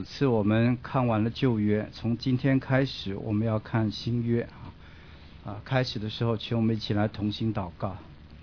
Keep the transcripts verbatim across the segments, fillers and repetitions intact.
次我们看完了旧约，从今天开始我们要看新约啊。啊，开始的时候，请我们一起来同心祷告。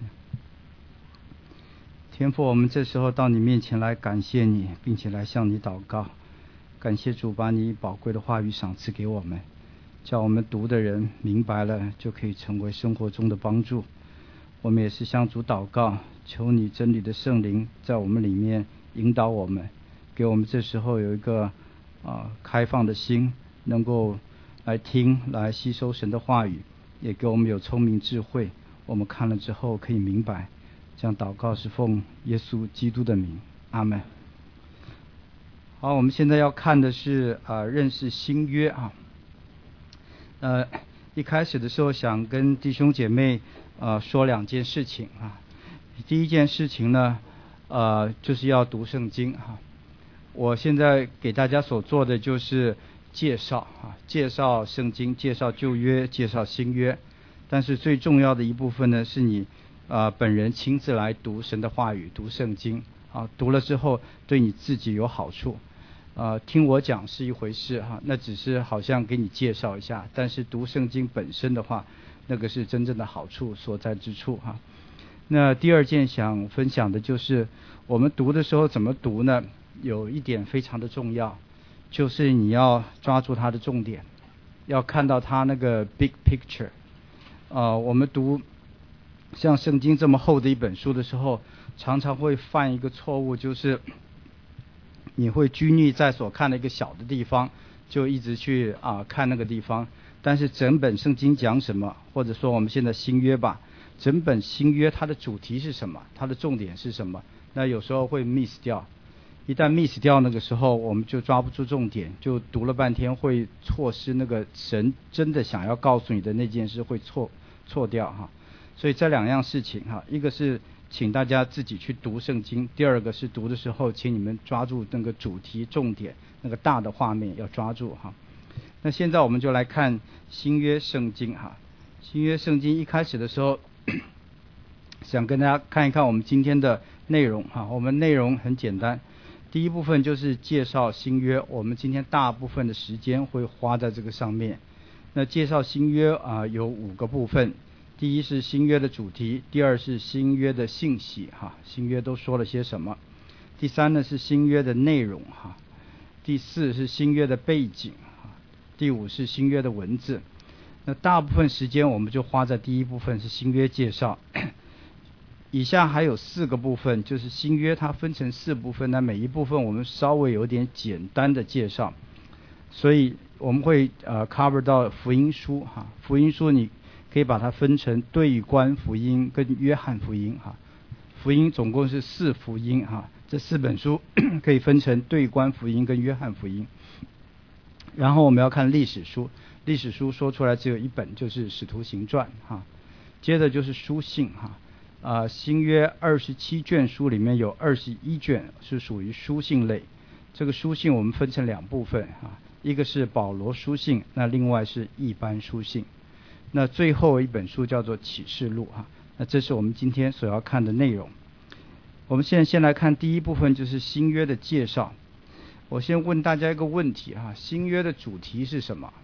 天父，我们这时候到你面前来感谢你，并且来向你祷告。感谢主把你宝贵的话语赏赐给我们，叫我们读的人明白了，就可以成为生活中的帮助。我们也是向主祷告，求你真理的圣灵在我们里面引导我们，给我们这时候有一个啊、呃、开放的心，能够来听来吸收神的话语，也给我们有聪明智慧，我们看了之后可以明白。这样祷告是奉耶稣基督的名，阿们。好，我们现在要看的是啊、呃、认识新约啊。呃，一开始的时候想跟弟兄姐妹呃说两件事情啊。第一件事情呢，呃就是要读圣经哈、啊。我现在给大家所做的就是介绍啊，介绍圣经，介绍旧约，介绍新约。但是最重要的一部分呢，是你啊、呃、本人亲自来读神的话语，读圣经啊，读了之后对你自己有好处。呃，听我讲是一回事哈，那只是好像给你介绍一下，但是读圣经本身的话，那个是真正的好处所在之处哈。那第二件想分享的就是我们读的时候怎么读呢？有一点非常的重要，就是你要抓住它的重点，要看到它那个 big picture。呃，我们读像圣经这么厚的一本书的时候，常常会犯一个错误，就是你会拘泥在所看的一个小的地方，就一直去啊、呃、看那个地方。但是整本圣经讲什么，或者说我们现在新约吧，整本新约它的主题是什么，它的重点是什么，那有时候会 miss 掉。一旦 miss 掉那个时候，我们就抓不住重点，就读了半天会错失那个神真的想要告诉你的那件事，会错错掉哈。所以这两样事情哈，一个是请大家自己去读圣经，第二个是读的时候请你们抓住那个主题重点，那个大的画面要抓住哈。那现在我们就来看新约圣经哈。新约圣经一开始的时候想跟大家看一看我们今天的内容哈。我们内容很简单，第一部分就是介绍新约，我们今天大部分的时间会花在这个上面。那介绍新约啊、呃、有五个部分，第一是新约的主题，第二是新约的信息哈，新约都说了些什么，第三呢是新约的内容哈，第四是新约的背景哈，第五是新约的文字。那大部分时间我们就花在第一部分是新约介绍。以下还有四个部分，就是新约它分成四部分，那每一部分我们稍微有点简单的介绍，所以我们会呃 cover 到福音书哈。福音书你可以把它分成对观福音跟约翰福音哈。福音总共是四福音哈，这四本书可以分成对观福音跟约翰福音。然后我们要看历史书，历史书说出来只有一本，就是使徒行传哈。接着就是书信哈。啊、呃，新约二十七卷书里面有二十一卷是属于书信类。这个书信我们分成两部分啊，一个是保罗书信，那另外是一般书信。那最后一本书叫做启示录哈。那这是我们今天所要看的内容。我们现在先来看第一部分，就是新约的介绍。我先问大家一个问题哈，新约的主题是什么？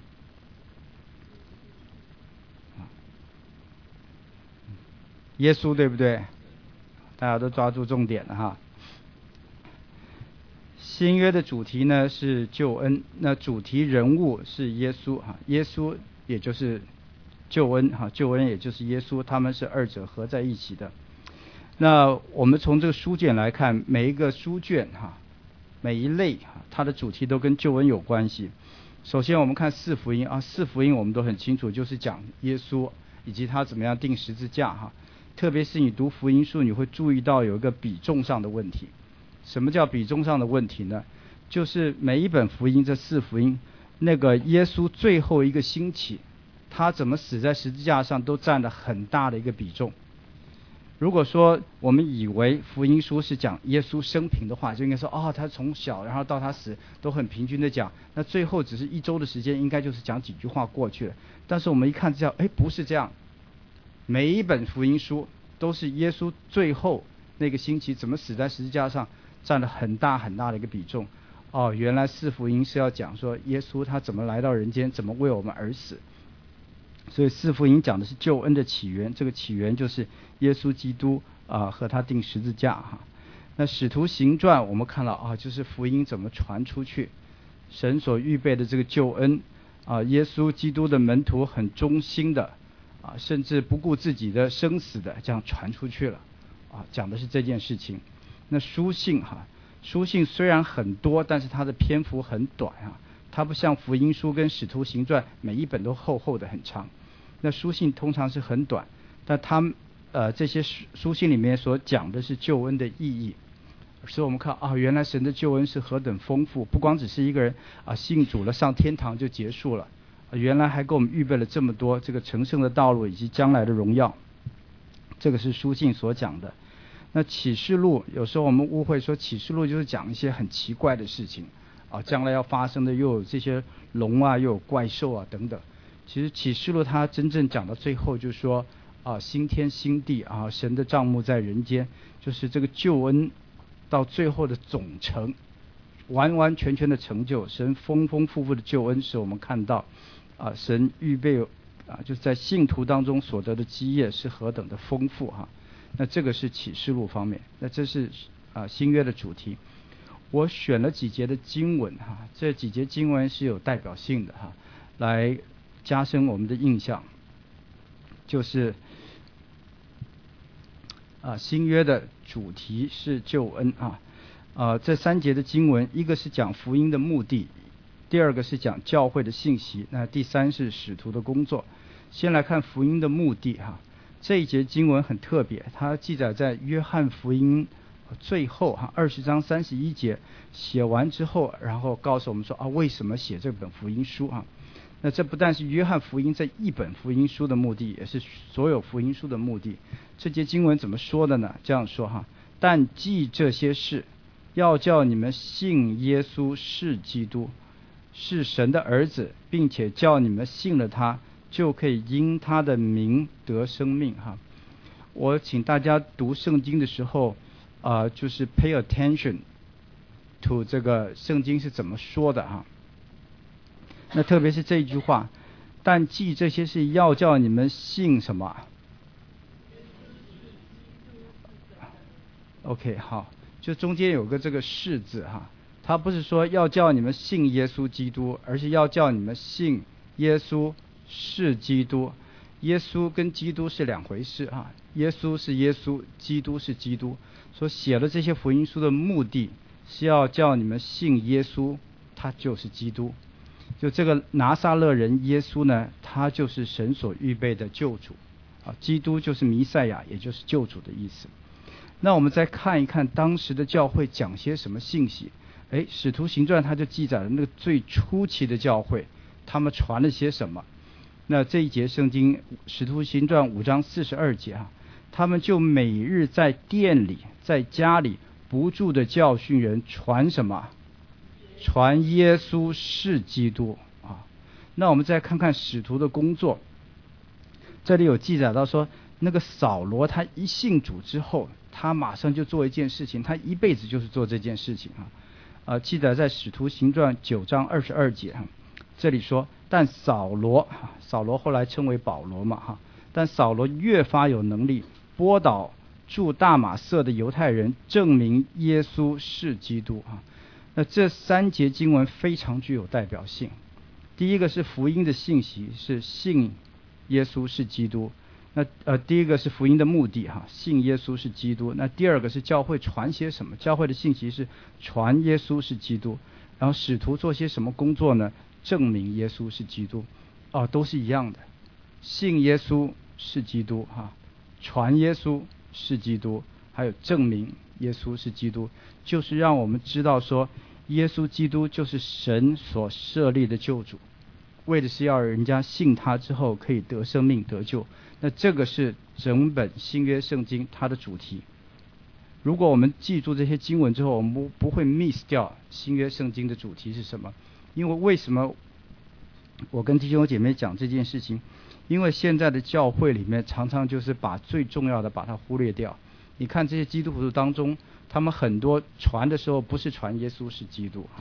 耶稣对不对？大家都抓住重点了哈。新约的主题呢是救恩，那主题人物是耶稣哈，耶稣也就是救恩哈，救恩也就是耶稣，他们是二者合在一起的。那我们从这个书卷来看，每一个书卷哈，每一类哈，它的主题都跟救恩有关系。首先我们看四福音啊，四福音我们都很清楚，就是讲耶稣以及他怎么样钉十字架哈。特别是你读福音书，你会注意到有一个比重上的问题。什么叫比重上的问题呢？就是每一本福音，这四福音，那个耶稣最后一个星期，他怎么死在十字架上，都占了很大的一个比重。如果说我们以为福音书是讲耶稣生平的话，就应该说哦，他从小然后到他死都很平均的讲，那最后只是一周的时间，应该就是讲几句话过去了。但是我们一看这样，哎，不是这样。每一本福音书都是耶稣最后那个星期怎么死在十字架上，占了很大很大的一个比重。 哦，原来四福音是要讲说耶稣他怎么来到人间，怎么为我们而死。所以四福音讲的是救恩的起源，这个起源就是耶稣基督啊、呃、和他钉十字架哈。那使徒行传我们看到啊，就是福音怎么传出去，神所预备的这个救恩啊，耶稣基督的门徒很忠心的啊，甚至不顾自己的生死的这样传出去了啊，讲的是这件事情。那书信哈，书信虽然很多，但是它的篇幅很短啊，它不像福音书跟使徒行传每一本都厚厚的很长。那书信通常是很短，但他们呃这些书书信里面所讲的是救恩的意义。所以我们看啊，原来神的救恩是何等丰富，不光只是一个人啊信主了上天堂就结束了，啊、原来还给我们预备了这么多这个成圣的道路以及将来的荣耀。这个是书信所讲的。那启示录有时候我们误会说启示录就是讲一些很奇怪的事情啊，将来要发生的又有这些龙啊，又有怪兽啊等等。其实启示录它真正讲到最后就是说啊，新天新地啊，神的帐幕在人间，就是这个救恩到最后的总成，完完全全的成就，神丰丰富富的救恩使我们看到啊，神预备啊，就是在信徒当中所得的基业是何等的丰富哈。那这个是启示录方面，那这是啊新约的主题。我选了几节的经文哈，这几节经文是有代表性的哈，来加深我们的印象。就是啊新约的主题是救恩啊，啊这三节的经文，一个是讲福音的目的，第二个是讲教会的信息，那第三是使徒的工作。先来看福音的目的哈。这一节经文很特别，它记载在约翰福音最后哈二十章三十一节，写完之后，然后告诉我们说啊为什么写这本福音书啊？那这不但是约翰福音这一本福音书的目的，也是所有福音书的目的。这节经文怎么说的呢？这样说哈：但记这些事，要叫你们信耶稣是基督，是神的儿子，并且叫你们信了他，就可以因他的名得生命哈。我请大家读圣经的时候啊、呃，就是 pay attention to 这个圣经是怎么说的哈。那特别是这一句话，但记这些是要叫你们信什么 ？OK 好，就中间有个这个是字哈，它不是说要叫你们信耶稣基督，而是要叫你们信耶稣是基督。耶稣跟基督是两回事啊，耶稣是耶稣，基督是基督。所写了这些福音书的目的是要叫你们信耶稣，他就是基督。就这个拿撒勒人耶稣呢，他就是神所预备的救主啊，基督就是弥赛亚，也就是救主的意思。那我们再看一看当时的教会讲些什么信息。哎，使徒行传他就记载了那个最初期的教会，他们传了些什么。那这一节圣经使徒行传五章四十二节啊，他们就每日在店里在家里不住的教训人，传什么？传耶稣是基督啊。那我们再看看使徒的工作，这里有记载到说，那个扫罗他一信主之后，他马上就做一件事情，他一辈子就是做这件事情啊。呃，记载在使徒行传九章二十二节啊，这里说，但扫罗，扫罗后来称为保罗嘛哈，但扫罗越发有能力拨导住大马色的犹太人，证明耶稣是基督啊。那这三节经文非常具有代表性。第一个是福音的信息，是信耶稣是基督。那呃，第一个是福音的目的哈，信耶稣是基督。那第二个是教会传些什么？教会的信息是传耶稣是基督。然后使徒做些什么工作呢？证明耶稣是基督。哦，都是一样的，信耶稣是基督哈，传耶稣是基督，还有证明耶稣是基督，就是让我们知道说，耶稣基督就是神所设立的救主，为的是要人家信他之后可以得生命得救。那这个是整本新约圣经它的主题。如果我们记住这些经文之后，我们不不会 miss 掉新约圣经的主题是什么。因为为什么我跟弟兄姐妹讲这件事情？因为现在的教会里面常常就是把最重要的把它忽略掉。你看这些基督徒当中，他们很多传的时候不是传耶稣是基督啊，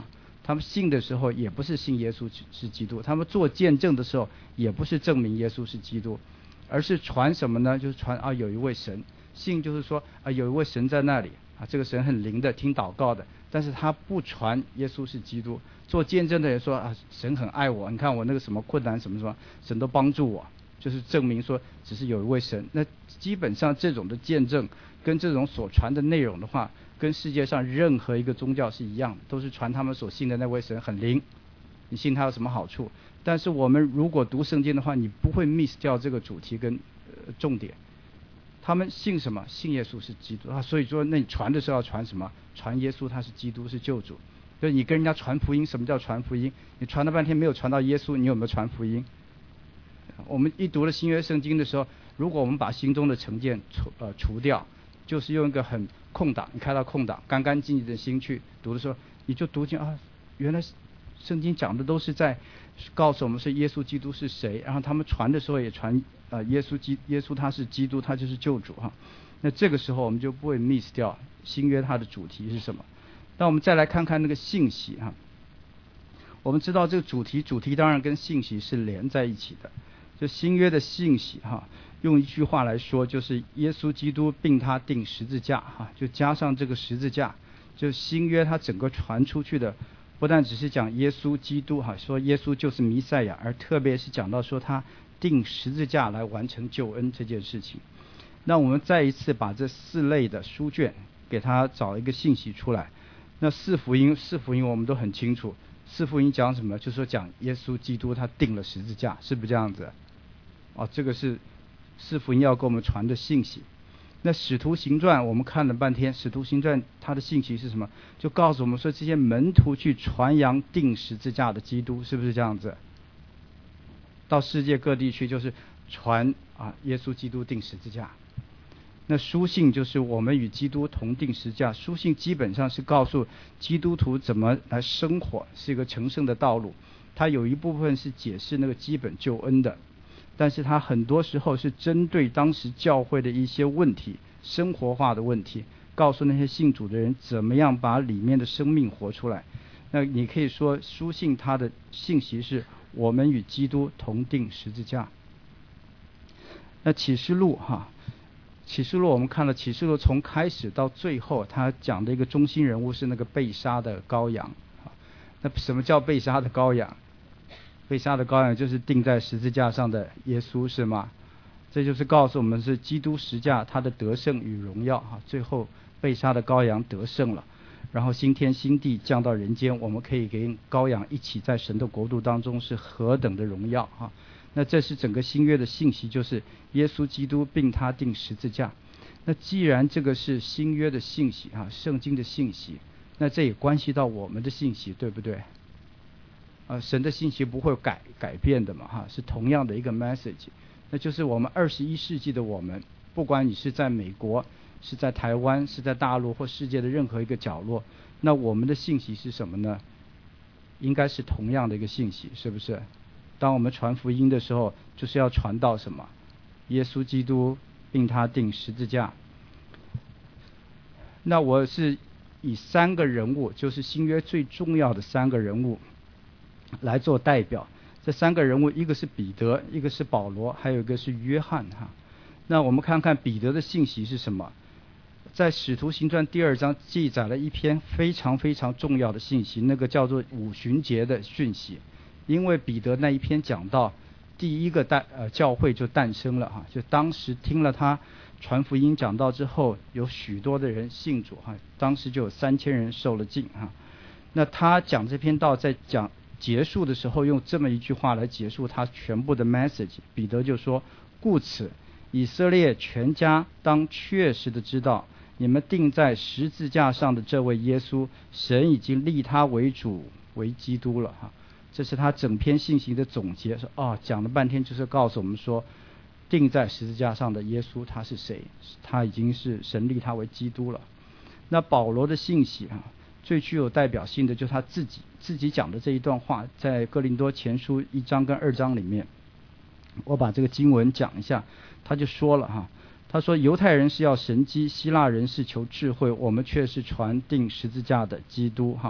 他们信的时候也不是信耶稣是基督，他们做见证的时候也不是证明耶稣是基督，而是传什么呢？就是传啊有一位神，信就是说啊有一位神在那里啊，这个神很灵的，听祷告的，但是他不传耶稣是基督。做见证的人说啊神很爱我，你看我那个什么困难什么什么，神都帮助我，就是证明说只是有一位神。那基本上这种的见证跟这种所传的内容的话，跟世界上任何一个宗教是一样的，都是传他们所信的那位神很灵，你信他有什么好处？但是我们如果读圣经的话，你不会 miss 掉这个主题跟、呃、重点。他们信什么？信耶稣是基督啊，所以说那你传的时候要传什么？传耶稣他是基督是救主。就是你跟人家传福音，什么叫传福音？你传了半天没有传到耶稣，你有没有传福音？我们一读了新约圣经的时候，如果我们把心中的成见除呃除掉，就是用一个很空档，你开到空档，干干净净的心去读的时候，你就读进啊，原来圣经讲的都是在告诉我们是耶稣基督是谁，然后他们传的时候也传呃耶稣基耶稣他是基督，他就是救主哈。那这个时候我们就不会 miss 掉新约它的主题是什么。那我们再来看看那个信息哈，我们知道这个主题，主题当然跟信息是连在一起的。就新约的信息哈，用一句话来说，就是耶稣基督并他钉十字架哈，就加上这个十字架，就新约它整个传出去的，不但只是讲耶稣基督哈，说耶稣就是弥赛亚，而特别是讲到说他钉十字架来完成救恩这件事情。那我们再一次把这四类的书卷给他找一个信息出来。那四福音，四福音我们都很清楚，四福音讲什么？就是说讲耶稣基督他钉了十字架，是不是这样子？哦，这个是四福音要给我们传的信息。那使徒行传我们看了半天，使徒行传它的信息是什么？就告诉我们说这些门徒去传扬钉十字架的基督，是不是这样子？到世界各地去就是传啊耶稣基督钉十字架。那书信就是我们与基督同钉十字架，书信基本上是告诉基督徒怎么来生活，是一个成圣的道路。它有一部分是解释那个基本救恩的，但是它很多时候是针对当时教会的一些问题，生活化的问题，告诉那些信主的人怎么样把里面的生命活出来。那你可以说书信它的信息是我们与基督同钉十字架。那启示录哈，启示录我们看了启示录从开始到最后，他讲的一个中心人物是那个被杀的羔羊。那什么叫被杀的羔羊？被杀的羔羊就是钉在十字架上的耶稣，是吗？这就是告诉我们是基督十架他的得胜与荣耀哈。最后被杀的羔羊得胜了，然后新天新地降到人间，我们可以跟羔羊一起在神的国度当中，是何等的荣耀哈。那这是整个新约的信息，就是耶稣基督并他钉十字架。那既然这个是新约的信息啊，圣经的信息，那这也关系到我们的信息，对不对？呃，神的信息不会改改变的嘛哈，是同样的一个 message。那就是我们二十一世纪的我们，不管你是在美国，是在台湾，是在大陆或世界的任何一个角落，那我们的信息是什么呢？应该是同样的一个信息，是不是？当我们传福音的时候，就是要传到什么？耶稣基督并他钉十字架。那我是以三个人物，就是新约最重要的三个人物来做代表。这三个人物，一个是彼得，一个是保罗，还有一个是约翰哈。那我们看看彼得的信息是什么？在使徒行传第二章记载了一篇非常非常重要的信息，那个叫做五旬节的讯息。因为彼得那一篇讲到第一个诞呃教会就诞生了哈，就当时听了他传福音讲道之后，有许多的人信主哈，当时就有三千人受了浸哈。那他讲这篇道在讲结束的时候，用这么一句话来结束他全部的 message。彼得就说：故此以色列全家当确实的知道，你们钉在十字架上的这位耶稣，神已经立他为主为基督了哈。这是他整篇信息的总结，说哦，讲了半天就是告诉我们说，钉在十字架上的耶稣他是谁？他已经是神立他为基督了。那保罗的信息啊，最具有代表性的就是他自己自己讲的这一段话，在哥林多前书一章跟二章里面，我把这个经文讲一下，他就说了哈，他说犹太人是要神机，希腊人是求智慧，我们却是传钉十字架的基督哈。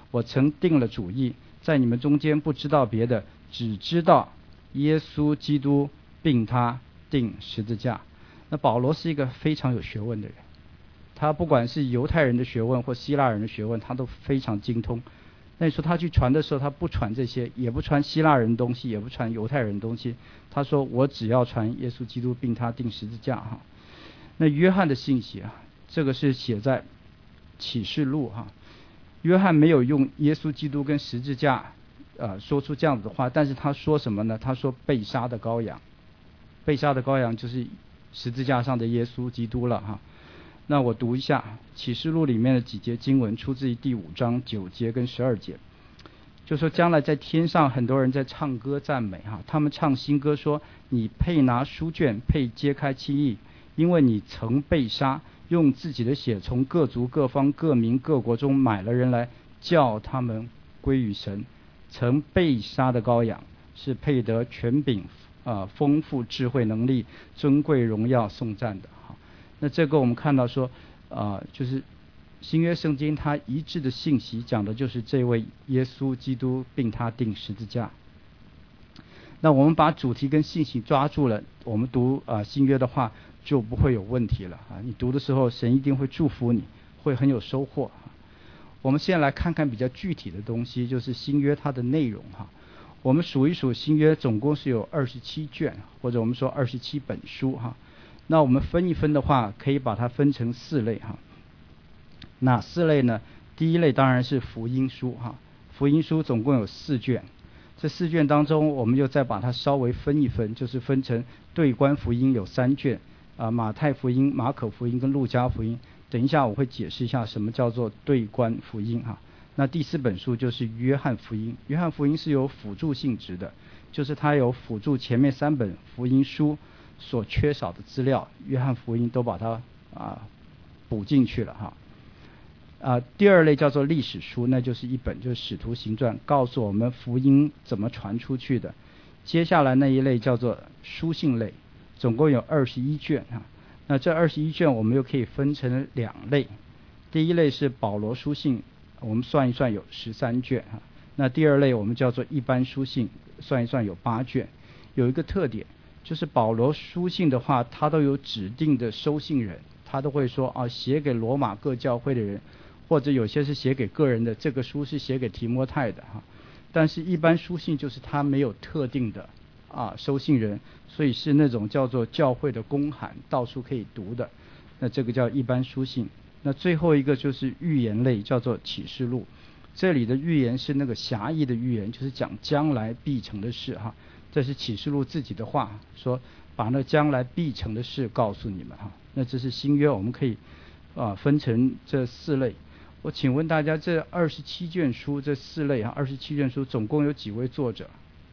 我曾定了主意，在你们中间不知道别的，只知道耶稣基督并他钉十字架。那保罗是一个非常有学问的人，他不管是犹太人的学问或希腊人的学问，他都非常精通。那你说他去传的时候，他不传这些，也不传希腊人的东西，也不传犹太人的东西，他说我只要传耶稣基督并他钉十字架哈。那约翰的信息啊，这个是写在启示录哈。约翰没有用耶稣基督跟十字架呃说出这样子的话，但是他说什么呢？他说被杀的羔羊，被杀的羔羊就是十字架上的耶稣基督了哈。那我读一下启示录里面的几节经文，出自于第五章九节跟十二节，就说将来在天上很多人在唱歌赞美哈，他们唱新歌说，你配拿书卷，配揭开七义，因为你曾被杀，用自己的血从各族各方各民各国中买了人来，叫他们归于神。曾被杀的羔羊是配得权柄、呃、丰富智慧能力、尊贵荣耀颂赞的。那这个我们看到说呃，就是新约圣经它一致的信息讲的就是这位耶稣基督并他钉十字架。那我们把主题跟信息抓住了，我们读呃新约的话就不会有问题了啊！你读的时候神一定会祝福你，会很有收获。我们现在来看看比较具体的东西，就是新约它的内容哈。我们数一数新约总共是有二十七卷，或者我们说二十七本书哈。那我们分一分的话，可以把它分成四类哈。哪四类呢？第一类当然是福音书哈，福音书总共有四卷。这四卷当中，我们又再把它稍微分一分，就是分成对观福音有三卷啊，马太福音、马可福音跟路加福音。等一下我会解释一下什么叫做对观福音哈。那第四本书就是约翰福音，约翰福音是有辅助性质的，就是它有辅助前面三本福音书所缺少的资料，约翰福音都把它啊补进去了哈。啊，第二类叫做历史书，那就是一本就是使徒行传，告诉我们福音怎么传出去的。接下来那一类叫做书信类，总共有二十一卷哈。那这二十一卷我们又可以分成两类，第一类是保罗书信，我们算一算有十三卷哈。那第二类我们叫做一般书信，算一算有八卷。有一个特点，就是保罗书信的话，他都有指定的收信人，他都会说啊，写给罗马各教会的人，或者有些是写给个人的，这个书是写给提摩太的哈。但是一般书信就是他没有特定的啊收信人，所以是那种叫做教会的公函，到处可以读的，那这个叫一般书信。那最后一个就是预言类，叫做启示录。这里的预言是那个狭义的预言，就是讲将来必成的事哈。这是启示录自己的话，说把那将来必成的事告诉你们哈。那这是新约，我们可以啊分成这四类。我请问大家，这二十七卷书这四类哈，二十七卷书总共有几位作者？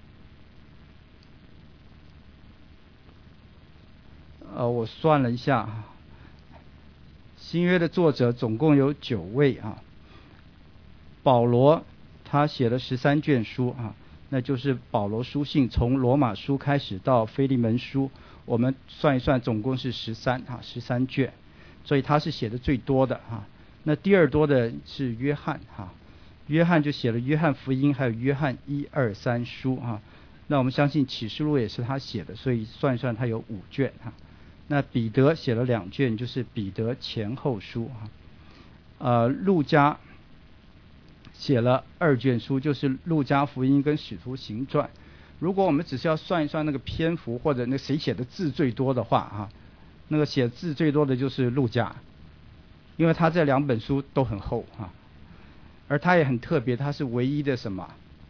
呃，我算了一下，新约的作者总共有九位啊。保罗他写了十三卷书啊，那就是保罗书信，从罗马书开始到腓利门书，我们算一算，总共是十三啊，十三卷，所以他是写的最多的啊。那第二多的是约翰哈，约翰就写了约翰福音，还有约翰一二三书哈。那我们相信启示录也是他写的，所以算一算他有五卷哈。那彼得写了两卷，就是彼得前后书哈。呃，路加写了二卷书，就是路加福音跟使徒行传。如果我们只是要算一算那个篇幅，或者那谁写的字最多的话哈，那个写字最多的就是路加。因为他这两本书都很厚啊，而他也很特别，他是唯一的什么？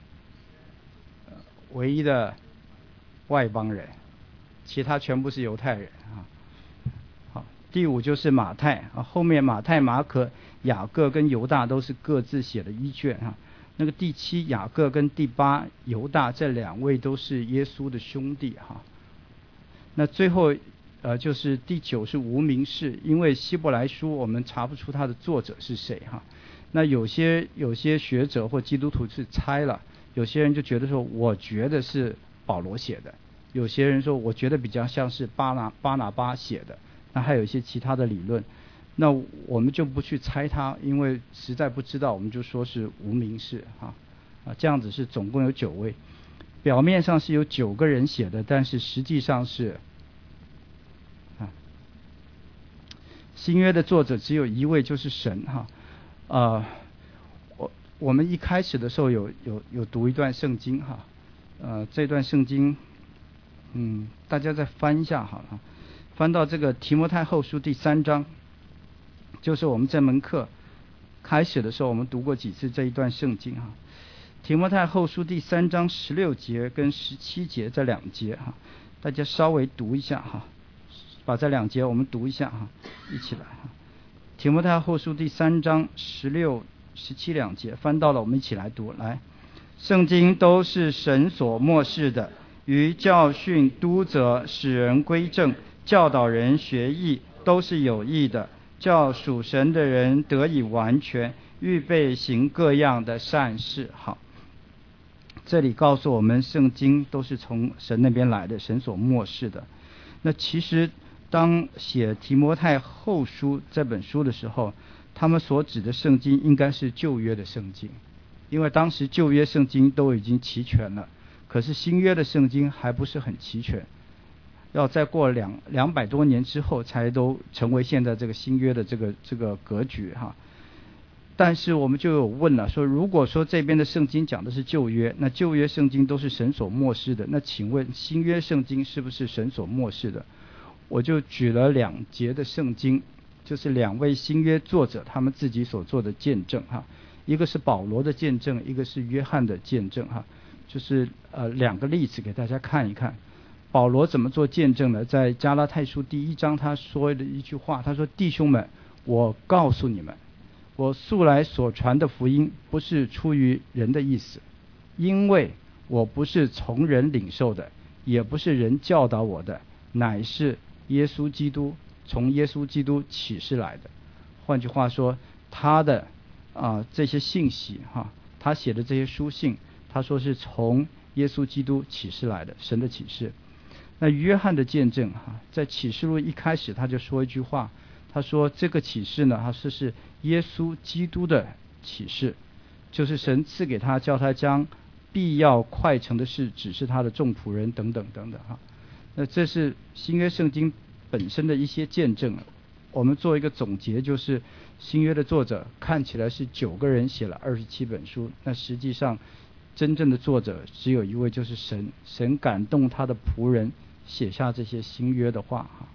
唯一的外邦人，其他全部是犹太人啊。好，第五就是马太啊，后面马太、马可、雅各跟犹大都是各自写了一卷啊。那个第七雅各跟第八犹大这两位都是耶稣的兄弟哈。那最后。呃，就是第九是无名氏，因为希伯来书我们查不出它的作者是谁哈。那有些有些学者或基督徒是猜了，有些人就觉得说，我觉得是保罗写的，有些人说我觉得比较像是巴拿巴拿巴写的，那还有一些其他的理论。 那我们就不去猜它，因为实在不知道，我们就说是无名氏哈啊，这样子是总共有九位，表面上是有九个人写的，但是实际上是啊，新约的作者只有一位，就是神哈啊、呃。我我们一开始的时候有有有读一段圣经哈，呃，这段圣经，嗯，大家再翻一下好了，翻到这个提摩太后书第三章，就是我们这门课开始的时候，我们读过几次这一段圣经哈。提摩太后书第三章十六节跟十七节这两节哈，大家稍微读一下哈，把这两节我们读一下哈，一起来哈。提摩太后书第三章十六、十七两节，翻到了，我们一起来读。来，圣经都是神所默示的，于教训、督责、使人归正、教导人学义，都是有益的，叫属神的人得以完全，预备行各样的善事。好，这里告诉我们，圣经都是从神那边来的，神所默示的。那其实当写提摩太后书这本书的时候，他们所指的圣经应该是旧约的圣经，因为当时旧约圣经都已经齐全了，可是新约的圣经还不是很齐全，要再过两两百多年之后才都成为现在这个新约的这个这个格局哈。但是我们就有问了，说如果说这边的圣经讲的是旧约，那旧约圣经都是神所默示的，那请问新约圣经是不是神所默示的？我就举了两节的圣经，就是两位新约作者他们自己所做的见证哈，一个是保罗的见证，一个是约翰的见证哈，就是呃两个例子给大家看一看。保罗怎么做见证呢？在加拉太书第一章他说的一句话，他说：弟兄们，我告诉你们，我素来所传的福音不是出于人的意思，因为我不是从人领受的，也不是人教导我的，乃是耶稣基督从耶稣基督启示来的。换句话说，他的啊、呃、这些信息哈，他写的这些书信，他说是从耶稣基督启示来的，神的启示。那约翰的见证哈，在启示录一开始他就说一句话，他说这个启示呢，他说是耶稣基督的启示，就是神赐给他，叫他将必要快成的事指示他的众仆人等等等等哈。那这是新约圣经本身的一些见证。我们做一个总结，就是新约的作者看起来是九个人写了二十七本书，那实际上真正的作者只有一位，就是神，神感动他的仆人写下这些新约的话哈。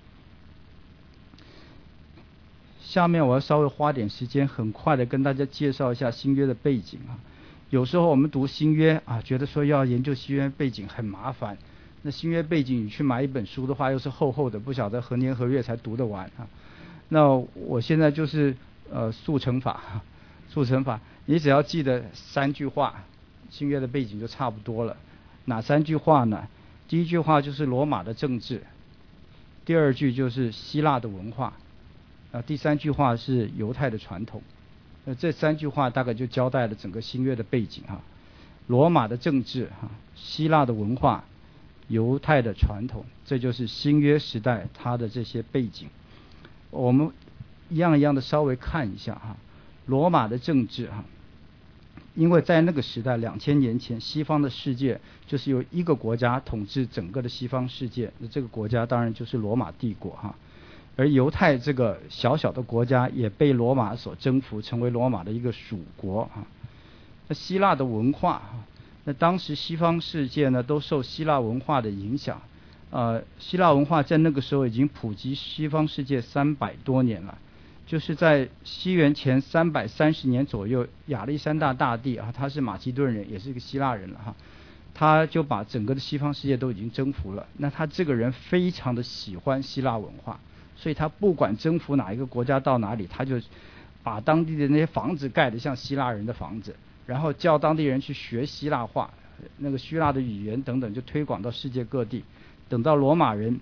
下面我要稍微花点时间，很快的跟大家介绍一下新约的背景啊。有时候我们读新约啊，觉得说要研究新约背景很麻烦。那新约背景你去买一本书的话，又是厚厚的，不晓得何年何月才读得完啊。那我现在就是呃速成法，速成法，你只要记得三句话，新约的背景就差不多了。哪三句话呢？第一句话就是罗马的政治，第二句就是希腊的文化，啊，第三句话是犹太的传统。那这三句话大概就交代了整个新约的背景哈。罗马的政治哈，希腊的文化，犹太的传统，这就是新约时代它的这些背景。我们一样一样的稍微看一下哈。罗马的政治哈，因为在那个时代两千年前，西方的世界就是由一个国家统治整个的西方世界，那这个国家当然就是罗马帝国哈。而犹太这个小小的国家也被罗马所征服，成为罗马的一个属国啊。那希腊的文化，那当时西方世界呢都受希腊文化的影响，呃，希腊文化在那个时候已经普及西方世界三百多年了。就是在西元前三百三十年左右，亚历山大大帝啊，他是马其顿人，也是一个希腊人了哈，他就把整个的西方世界都已经征服了。那他这个人非常的喜欢希腊文化，所以他不管征服哪一个国家到哪里，他就把当地的那些房子盖得像希腊人的房子，然后叫当地人去学希腊话，那个希腊的语言等等，就推广到世界各地。等到罗马人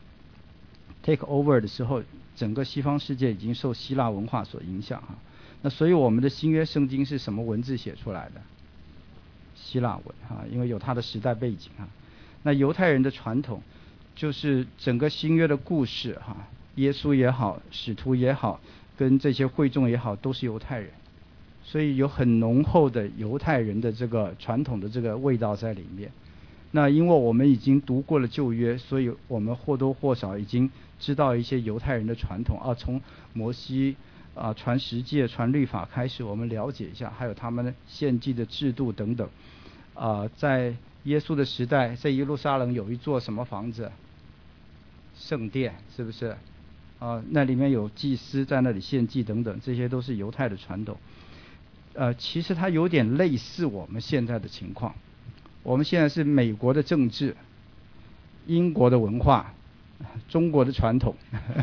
take over 的时候，整个西方世界已经受希腊文化所影响哈。那所以我们的新约圣经是什么文字写出来的？希腊文哈，因为有它的时代背景哈。那犹太人的传统就是整个新约的故事哈，耶稣也好，使徒也好， 跟这些会众也好，都是犹太人，所以有很浓厚的犹太人的这个传统的这个味道在里面。那因为我们已经读过了旧约，所以我们或多或少已经知道一些犹太人的传统啊，从摩西啊传十诫、传律法开始，我们了解一下，还有他们献祭的制度等等。啊，在耶稣的时代，在耶路撒冷有一座什么房子？圣殿，是不是？啊，那里面有祭司在那里献祭等等，这些都是犹太的传统。呃，其实它有点类似我们现在的情况。我们现在是美国的政治、英国的文化、中国的传统。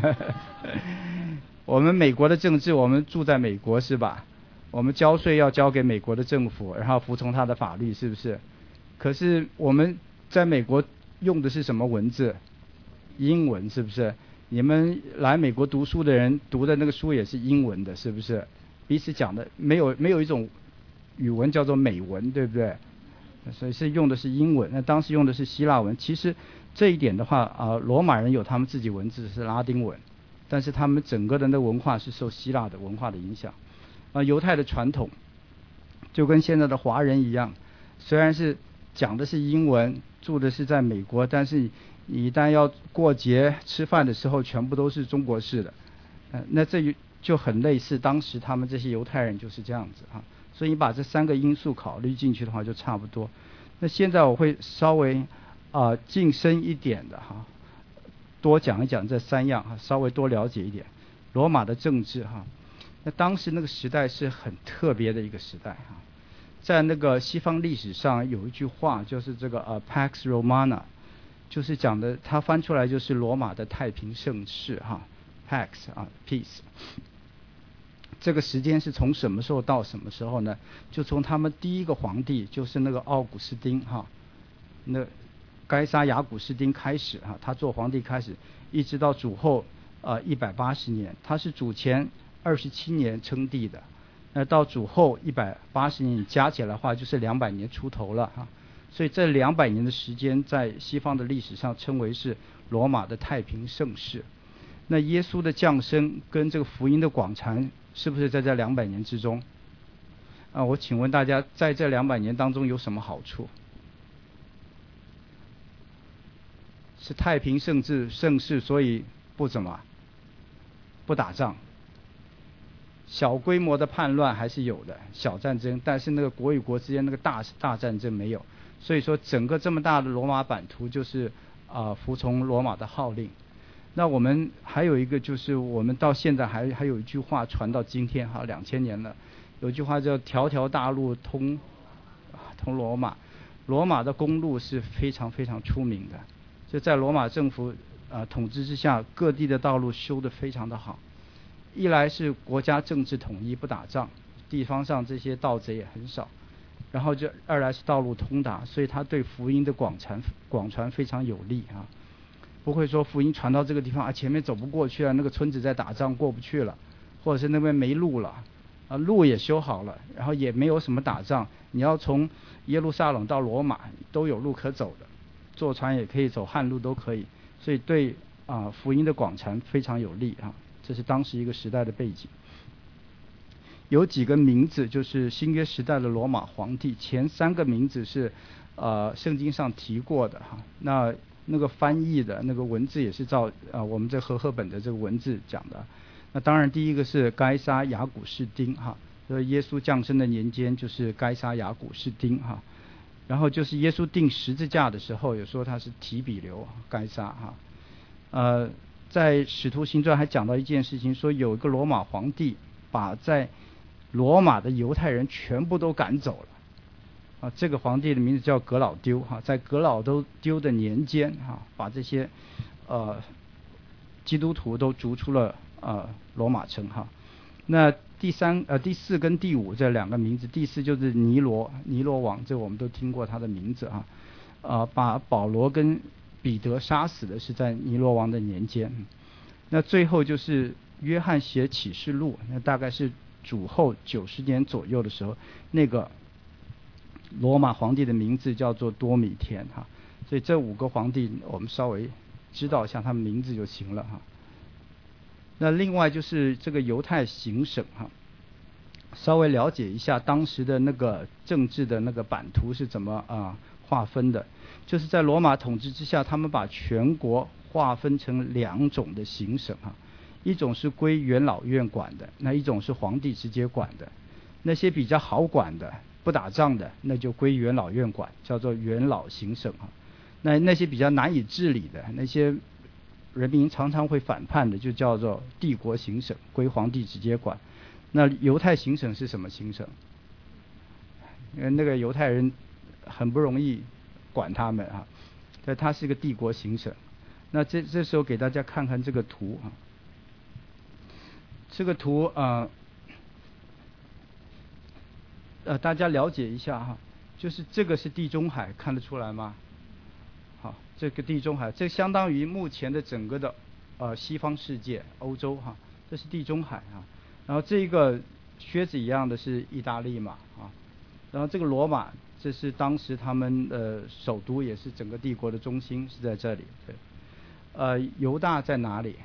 我们美国的政治，我们住在美国是吧？我们交税要交给美国的政府，然后服从他的法律，是不是？可是我们在美国用的是什么文字？英文，是不是？你们来美国读书的人读的那个书也是英文的，是不是？彼此讲的没有没有一种语文叫做美文，对不对？所以是用的是英文，那当时用的是希腊文。其实这一点的话啊、呃，罗马人有他们自己文字是拉丁文，但是他们整个的那文化是受希腊的文化的影响。啊、呃，犹太的传统就跟现在的华人一样，虽然是讲的是英文，住的是在美国，但是你一旦要过节吃饭的时候，全部都是中国式的。呃，那这就很类似当时他们这些犹太人就是这样子啊。所以你把这三个因素考虑进去的话，就差不多。那现在我会稍微啊、呃、近深一点的哈，多讲一讲这三样哈，稍微多了解一点罗马的政治哈。那当时那个时代是很特别的一个时代哈，在那个西方历史上有一句话，就是这个呃 Pax Romana， 就是讲的，它翻出来就是罗马的太平盛世哈 ，Pax 啊 Peace。这个时间是从什么时候到什么时候呢？就从他们第一个皇帝，就是那个奥古斯丁哈，那该杀亚古斯丁开始哈，他做皇帝开始，一直到主后呃一百八十年，他是主前二十七年称帝的，那到主后一百八十年加起来的话，就是两百年出头了哈。所以这两百年的时间，在西方的历史上称为是罗马的太平盛世。那耶稣的降生跟这个福音的广传，是不是在这两百年之中？啊，我请问大家，在这两百年当中有什么好处？是太平盛世，盛世，所以不怎么不打仗。小规模的叛乱还是有的，小战争，但是那个国与国之间那个大大战争没有。所以说，整个这么大的罗马版图就是啊、呃、服从罗马的号令。那我们还有一个就是，我们到现在还还有一句话传到今天哈，两千年了，有句话叫“条条大路通通罗马”。罗马的公路是非常非常出名的，就在罗马政府啊、呃、统治之下，各地的道路修得非常的好。一来是国家政治统一不打仗，地方上这些盗贼也很少，然后就二来是道路通达，所以它对福音的广传广传非常有利啊。不会说福音传到这个地方啊，前面走不过去了，那个村子在打仗过不去了，或者是那边没路了，啊路也修好了，然后也没有什么打仗，你要从耶路撒冷到罗马都有路可走的，坐船也可以走，旱路都可以，所以对啊福音的广传非常有利啊，这是当时一个时代的背景。有几个名字就是新约时代的罗马皇帝，前三个名字是呃圣经上提过的哈，那那个翻译的那个文字也是照啊、呃、我们这和合本的这个文字讲的。那当然第一个是该杀亚古士丁哈，所以耶稣降生的年间就是该杀亚古士丁哈。然后就是耶稣钉十字架的时候，有说他是提比留该杀哈。呃，在使徒行传还讲到一件事情，说有一个罗马皇帝把在罗马的犹太人全部都赶走了。啊，这个皇帝的名字叫格老丢哈，在格老都丢的年间哈，把这些呃基督徒都逐出了呃罗马城哈。那第三呃第四跟第五这两个名字，第四就是尼罗尼罗王，这我们都听过他的名字哈。呃，把保罗跟彼得杀死的是在尼罗王的年间。那最后就是约翰写启示录，那大概是主后九十年左右的时候，那个罗马皇帝的名字叫做多米田哈，所以这五个皇帝我们稍微知道一下他们名字就行了哈。 那另外就是这个犹太行省哈，稍微了解一下当时的那个政治的那个版图是怎么啊划分的。就是在罗马统治之下，他们把全国划分成两种的行省哈，一种是归元老院管的，那一种是皇帝直接管的。那些比较好管的，不打仗的，那就归元老院管，叫做元老行省哈。那那些比较难以治理的，那些人民常常会反叛的，就叫做帝国行省，归皇帝直接管。那犹太行省是什么行省？因为那个犹太人很不容易管他们啊，但它是一个帝国行省。那这这时候给大家看看这个图啊，这个图啊，呃, 呃，大家了解一下哈，就是这个是地中海，看得出来吗？好，这个地中海，这相当于目前的整个的呃西方世界，欧洲哈，这是地中海啊。然后这个靴子一样的是意大利嘛啊，然后这个罗马，这是当时他们呃首都，也是整个帝国的中心，是在这里。对，呃，犹大在哪里？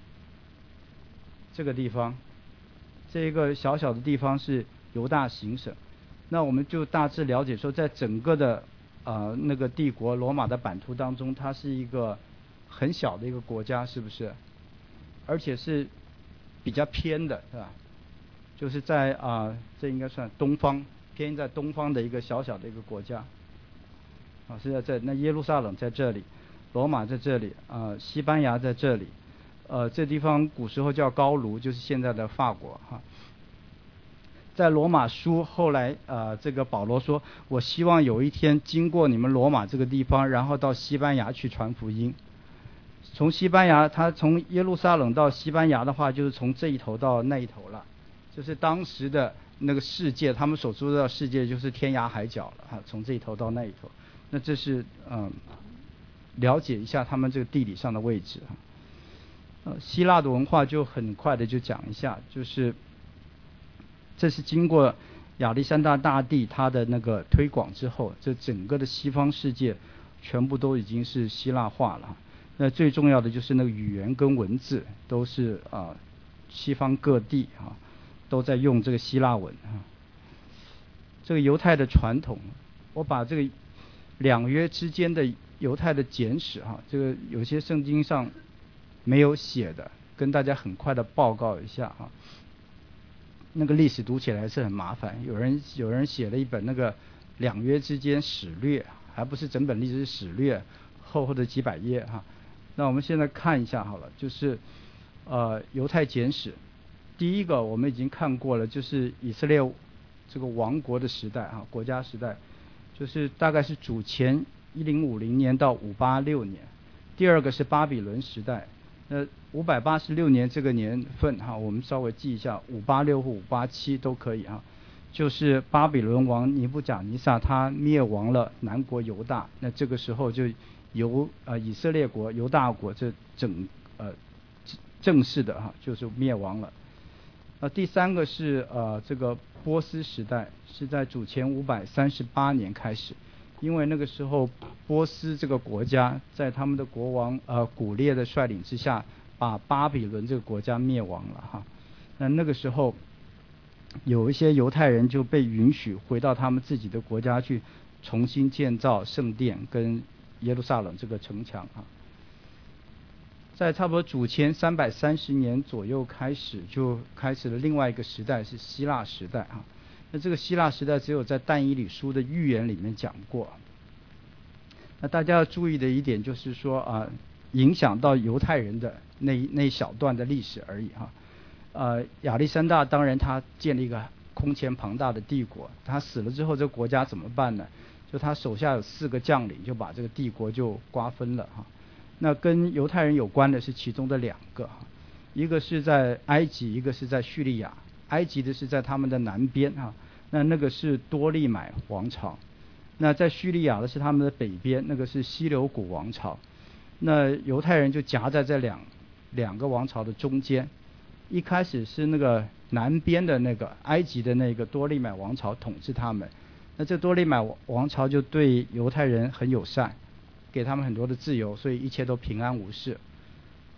这个地方，这个小小的地方是犹大行省。那我们就大致了解说，在整个的呃那个帝国罗马的版图当中，它是一个很小的一个国家，是不是？而且是比较偏的，是吧？就是在啊、呃，这应该算东方，偏在东方的一个小小的一个国家。啊，是在这。那耶路撒冷在这里，罗马在这里，啊、呃，西班牙在这里，呃，这地方古时候叫高卢，就是现在的法国哈。在罗马书后来，呃，这个保罗说，我希望有一天经过你们罗马这个地方，然后到西班牙去传福音。从西班牙，他从耶路撒冷到西班牙的话，就是从这一头到那一头了，就是当时的那个世界，他们所知道的世界就是天涯海角了哈，从这一头到那一头。那这是嗯，了解一下他们这个地理上的位置哈。呃，希腊的文化就很快的就讲一下，就是这是经过亚历山大大帝他的那个推广之后，这整个的西方世界全部都已经是希腊化了。那最重要的就是那个语言跟文字都是啊、呃，西方各地啊都在用这个希腊文啊。这个犹太的传统，我把这个两约之间的犹太的简史哈，这个有些圣经上没有写的，跟大家很快的报告一下哈。那个历史读起来是很麻烦，有人有人写了一本那个两约之间史略，还不是整本历史史略，厚厚的几百页哈。那我们现在看一下好了，就是呃犹太简史，第一个我们已经看过了，就是以色列这个王国的时代啊，国家时代，就是大概是主前一零五零年到五八六年。第二个是巴比伦时代，那五百八十六年这个年份哈，我们稍微记一下，五八六或五八七都可以哈。就是巴比伦王尼布甲尼撒他灭亡了南国犹大，那这个时候就由呃以色列国犹大国这整呃正式的哈就是灭亡了。呃第三个是呃这个波斯时代，是在主前五百三十八年开始，因为那个时候波斯这个国家在他们的国王呃古列的率领之下，把巴比伦这个国家灭亡了哈。那那个时候有一些犹太人就被允许回到他们自己的国家去重新建造圣殿跟耶路撒冷这个城墙啊。在差不多主前三百三十年左右开始，就开始了另外一个时代，是希腊时代啊。那这个希腊时代只有在但以理书的预言里面讲过。那大家要注意的一点就是说啊，影响到犹太人的那那一小段的历史而已哈。呃，亚历山大当然他建立一个空前庞大的帝国，他死了之后，这个国家怎么办呢？就他手下有四个将领，就把这个帝国就瓜分了哈。那跟犹太人有关的是其中的两个哈，一个是在埃及，一个是在叙利亚。埃及的是在他们的南边哈，那那个是多利买王朝。那在叙利亚的是他们的北边，那个是希留古王朝。那犹太人就夹在这两两个王朝的中间。一开始是那个南边的那个埃及的那个多利买王朝统治他们，那这多利买王朝就对犹太人很友善，给他们很多的自由，所以一切都平安无事。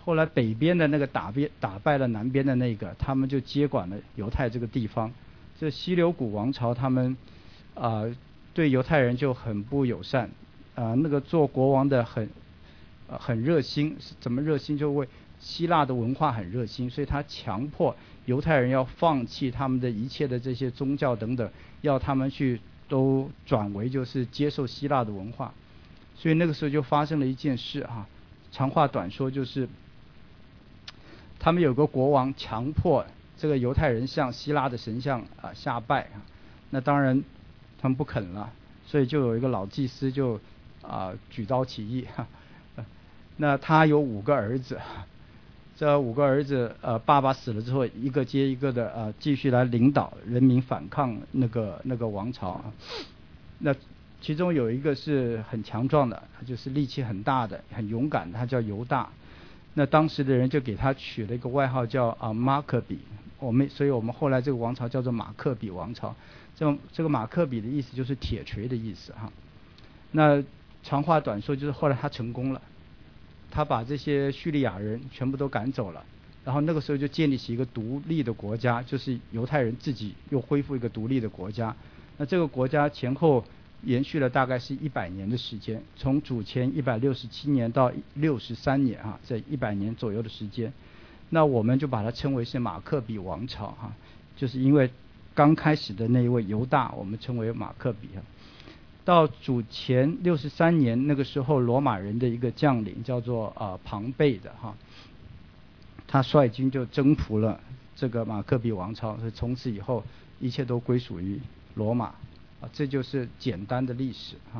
后来北边的那个打边打败了南边的那个，他们就接管了犹太这个地方。这希留古王朝他们啊、呃、对犹太人就很不友善啊、呃，那个做国王的很呃很热心，怎么热心就为希腊的文化很热心，所以他强迫犹太人要放弃他们的一切的这些宗教等等，要他们去都转为就是接受希腊的文化。所以那个时候就发生了一件事啊，长话短说就是他们有个国王强迫这个犹太人向希腊的神像啊下拜啊，那当然他们不肯了，所以就有一个老祭司就啊举刀起义哈、啊，那他有五个儿子，这五个儿子呃爸爸死了之后，一个接一个的呃继续来领导人民反抗那个那个王朝啊，那其中有一个是很强壮的，他就是力气很大的很勇敢的，他叫犹大。那当时的人就给他取了一个外号叫啊马克比，我们所以我们后来这个王朝叫做马克比王朝。这这个马克比的意思就是铁锤的意思哈。那长话短说就是后来他成功了，他把这些叙利亚人全部都赶走了，然后那个时候就建立起一个独立的国家，就是犹太人自己又恢复一个独立的国家。那这个国家前后延续了大概是一百年的时间，从主前一百六十七年到六十三年啊，这一百年左右的时间。那我们就把它称为是马克比王朝哈、啊，就是因为刚开始的那一位犹大，我们称为马克比啊。到主前六十三年那个时候，罗马人的一个将领叫做啊庞贝的哈、啊，他率军就征服了这个马克比王朝，所以从此以后一切都归属于罗马。啊，这就是简单的历史哈、啊。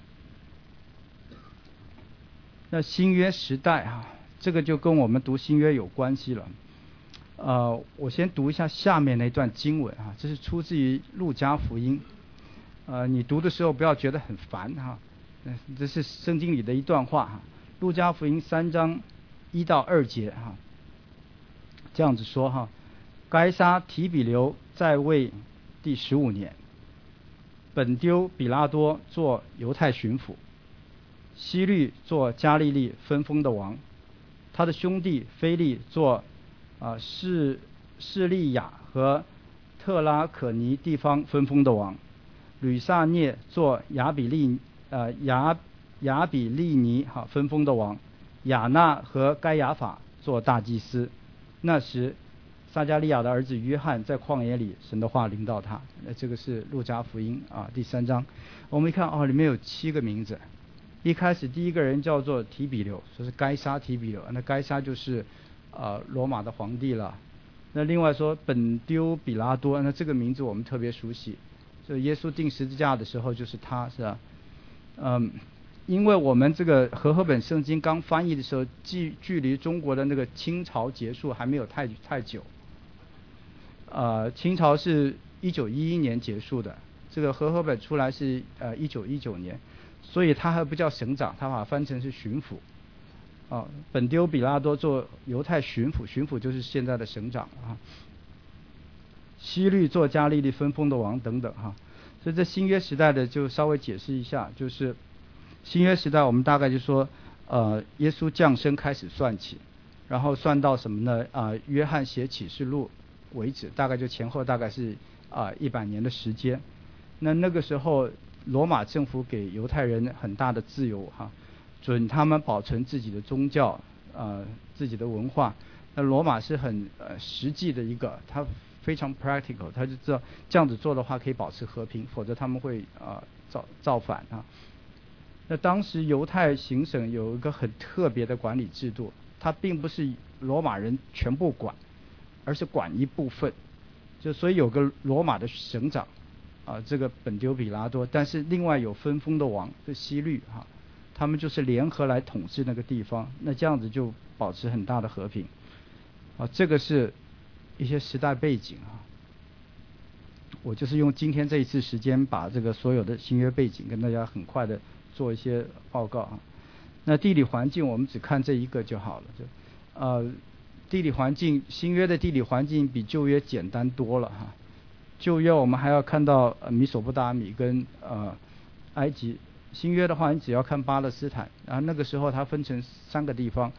那新约时代哈、啊，这个就跟我们读新约有关系了。呃，我先读一下下面那段经文啊，这是出自于路加福音。呃，你读的时候不要觉得很烦哈、啊，这是圣经里的一段话哈、啊。路加福音三章一到二节哈、啊，这样子说哈、啊：该撒提比留在位第十五年。本丢比拉多做犹太巡抚，希律做加利利分封的王，他的兄弟腓利做啊士士利亚和特拉可尼地方分封的王，吕萨涅做亚比利呃亚亚比利尼哈、啊、分封的王，亚纳和该亚法做大祭司。那时撒加利亚的儿子约翰在旷野里，神的话临到他。那这个是路加福音啊第三章。我们一看哦，里面有七个名字。一开始第一个人叫做提比留，说是该撒提比留，那该撒就是呃罗马的皇帝了。那另外说本丢比拉多，那这个名字我们特别熟悉，就耶稣钉十字架的时候就是他，是吧？嗯。因为我们这个和合本圣经刚翻译的时候，距距离中国的那个清朝结束还没有太太久。呃，清朝是一九一一年结束的，这个和合本出来是呃一九一九年，所以他还不叫省长，他把它翻成是巡抚。啊，本丢比拉多做犹太巡抚，巡抚就是现在的省长啊。希律做加利利分封的王等等哈、啊，所以这新约时代的就稍微解释一下，就是新约时代我们大概就说，呃，耶稣降生开始算起，然后算到什么呢？啊、呃，约翰写启示录为止，大概就前后大概是啊一百年的时间。那那个时候，罗马政府给犹太人很大的自由哈，准他们保存自己的宗教，呃，自己的文化。那罗马是很呃实际的一个，他非常 practical， 他就知道这样子做的话可以保持和平，否则他们会啊、呃、造造反啊。那当时犹太行省有一个很特别的管理制度，它并不是罗马人全部管，而是管一部分，就所以有个罗马的省长，啊，这个本丢比拉多，但是另外有分封的王，是希律哈、啊，他们就是联合来统治那个地方，那这样子就保持很大的和平，啊，这个是一些时代背景啊。我就是用今天这一次时间，把这个所有的新约背景跟大家很快的做一些报告啊。那地理环境我们只看这一个就好了，就呃地理环境，新约的地理环境比旧约简单多了哈。旧约我们还要看到呃米索不达米跟呃埃及，新约的话你只要看巴勒斯坦，然后那个时候它分成三个地方，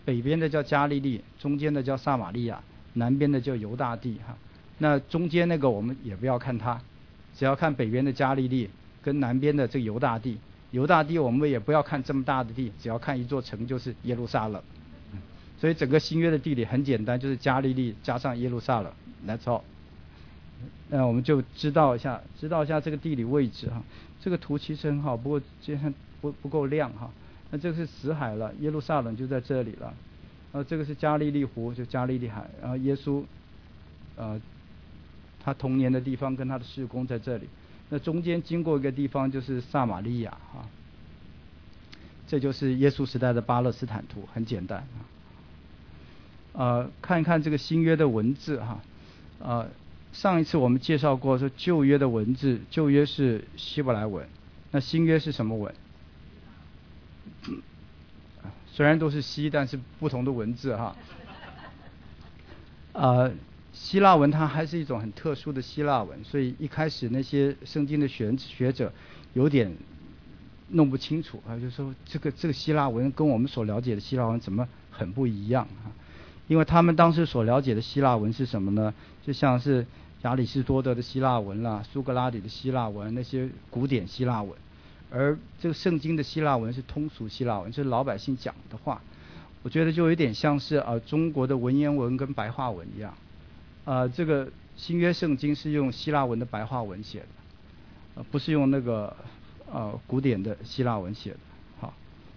北边的叫加利利，中间的叫撒玛利亚，南边的叫犹大地哈。那中间那个我们也不要看它，只要看北边的加利利跟南边的这个犹大地。犹大地我们也不要看这么大的地，只要看一座城就是耶路撒冷。所以整个新约的地理很简单，就是加利利加上耶路撒冷 ，That's all。那我们就知道一下，知道一下这个地理位置哈。这个图其实很好，不过这样不不够亮哈。那这个是死海了，耶路撒冷就在这里了。然后这个是加利利湖，就加利利海。然后耶稣，呃，他童年的地方跟他的事工在这里。那中间经过一个地方就是撒玛利亚哈。这就是耶稣时代的巴勒斯坦图，很简单啊。呃，看一看这个新约的文字哈。呃，上一次我们介绍过说旧约的文字，旧约是希伯来文，那新约是什么文？虽然都是希，但是不同的文字哈。呃，希腊文它还是一种很特殊的希腊文，所以一开始那些圣经的学学者有点弄不清楚啊，就说这个这个希腊文跟我们所了解的希腊文怎么很不一样啊？因为他们当时所了解的希腊文是什么呢？就像是亚里士多德的希腊文啦、苏格拉底的希腊文，那些古典希腊文。而这个圣经的希腊文是通俗希腊文，是老百姓讲的话。我觉得就有点像是呃中国的文言文跟白话文一样。呃，这个新约圣经是用希腊文的白话文写的，呃，不是用那个呃古典的希腊文写的。好。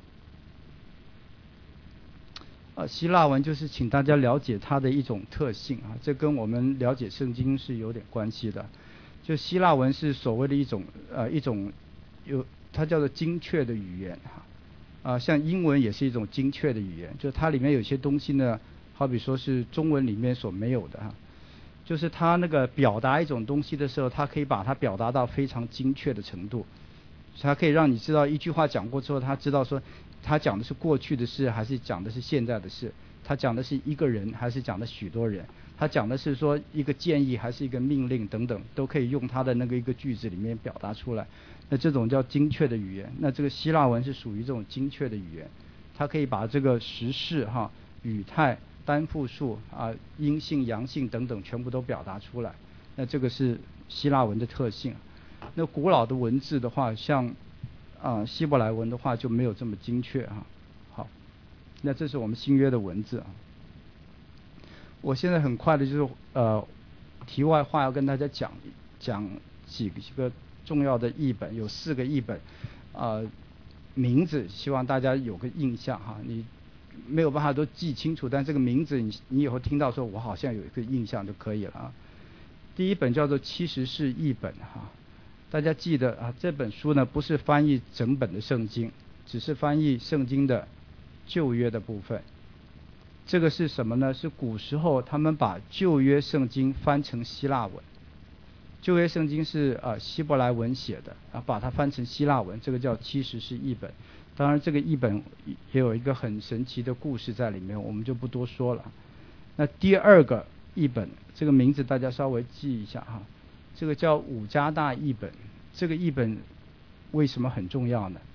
呃，希腊文就是请大家了解它的一种特性啊，这跟我们了解圣经是有点关系的。就希腊文是所谓的一种呃一种有它叫做精确的语言哈，啊、呃，像英文也是一种精确的语言，就它里面有些东西呢，好比说是中文里面所没有的哈，就是它那个表达一种东西的时候，它可以把它表达到非常精确的程度，它可以让你知道一句话讲过之后，他知道说他讲的是过去的事还是讲的是现在的事，他讲的是一个人还是讲的许多人，他讲的是说一个建议还是一个命令等等，都可以用他的那个一个句子里面表达出来。那这种叫精确的语言。那这个希腊文是属于这种精确的语言，它可以把这个时事哈、语态、单复数啊、阴性、阳性等等全部都表达出来。那这个是希腊文的特性。那古老的文字的话，像啊、呃、希伯来文的话就没有这么精确哈。好，那这是我们新约的文字啊。我现在很快的就是呃题外话要跟大家讲讲几个几个重要的译本，有四个译本，呃名字希望大家有个印象哈。你没有办法都记清楚，但这个名字你你以后听到说我好像有一个印象就可以了啊。第一本叫做七十士译本哈。大家记得啊，这本书呢不是翻译整本的圣经，只是翻译圣经的旧约的部分。这个是什么呢？是古时候他们把旧约圣经翻成希腊文。旧约圣经是呃希伯来文写的，啊把它翻成希腊文，这个叫七十士译本。当然这个译本也有一个很神奇的故事在里面，我们就不多说了。那第二个译本，这个名字大家稍微记一下哈。这个叫五加大译本，这个译本为什么很重要呢？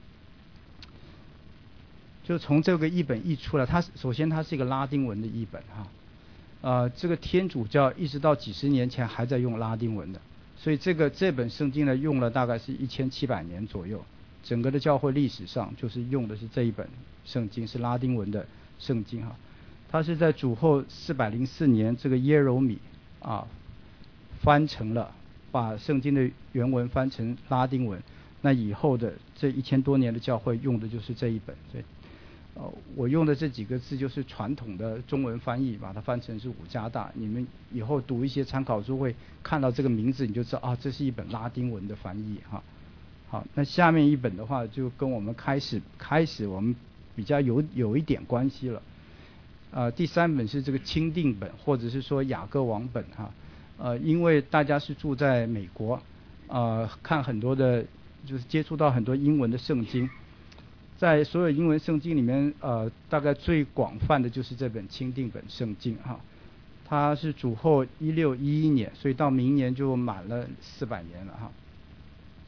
就从这个译本译出来，它首先它是一个拉丁文的译本哈，呃，这个天主教一直到几十年前还在用拉丁文的，所以这个这本圣经呢用了大概是一千七百年左右，整个的教会历史上就是用的是这一本圣经，是拉丁文的圣经哈，它是在主后四百零四年这个耶柔米啊。翻成了，把圣经的原文翻成拉丁文，那以后的这一千多年的教会用的就是这一本，所以，呃，我用的这几个字就是传统的中文翻译，把它翻成是五加大。你们以后读一些参考书会看到这个名字，你就知道啊，这是一本拉丁文的翻译哈。好，那下面一本的话就跟我们开始开始我们比较有有一点关系了。呃，第三本是这个钦定本，或者是说雅各王本哈。呃，因为大家是住在美国，呃，看很多的，就是接触到很多英文的圣经，在所有英文圣经里面，呃，大概最广泛的就是这本钦定本圣经哈，它是主后一六一一年，所以到明年就满了四百年了哈，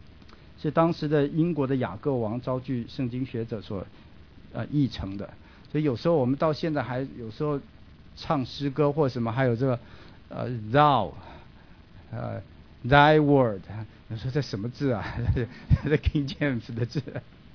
是当时的英国的雅各王招聚圣经学者所呃译成的，所所以有时候我们到现在还有时候唱诗歌或什么，还有这个呃 thou 呃 thy word， 你说这什么字啊？这 King James 的字。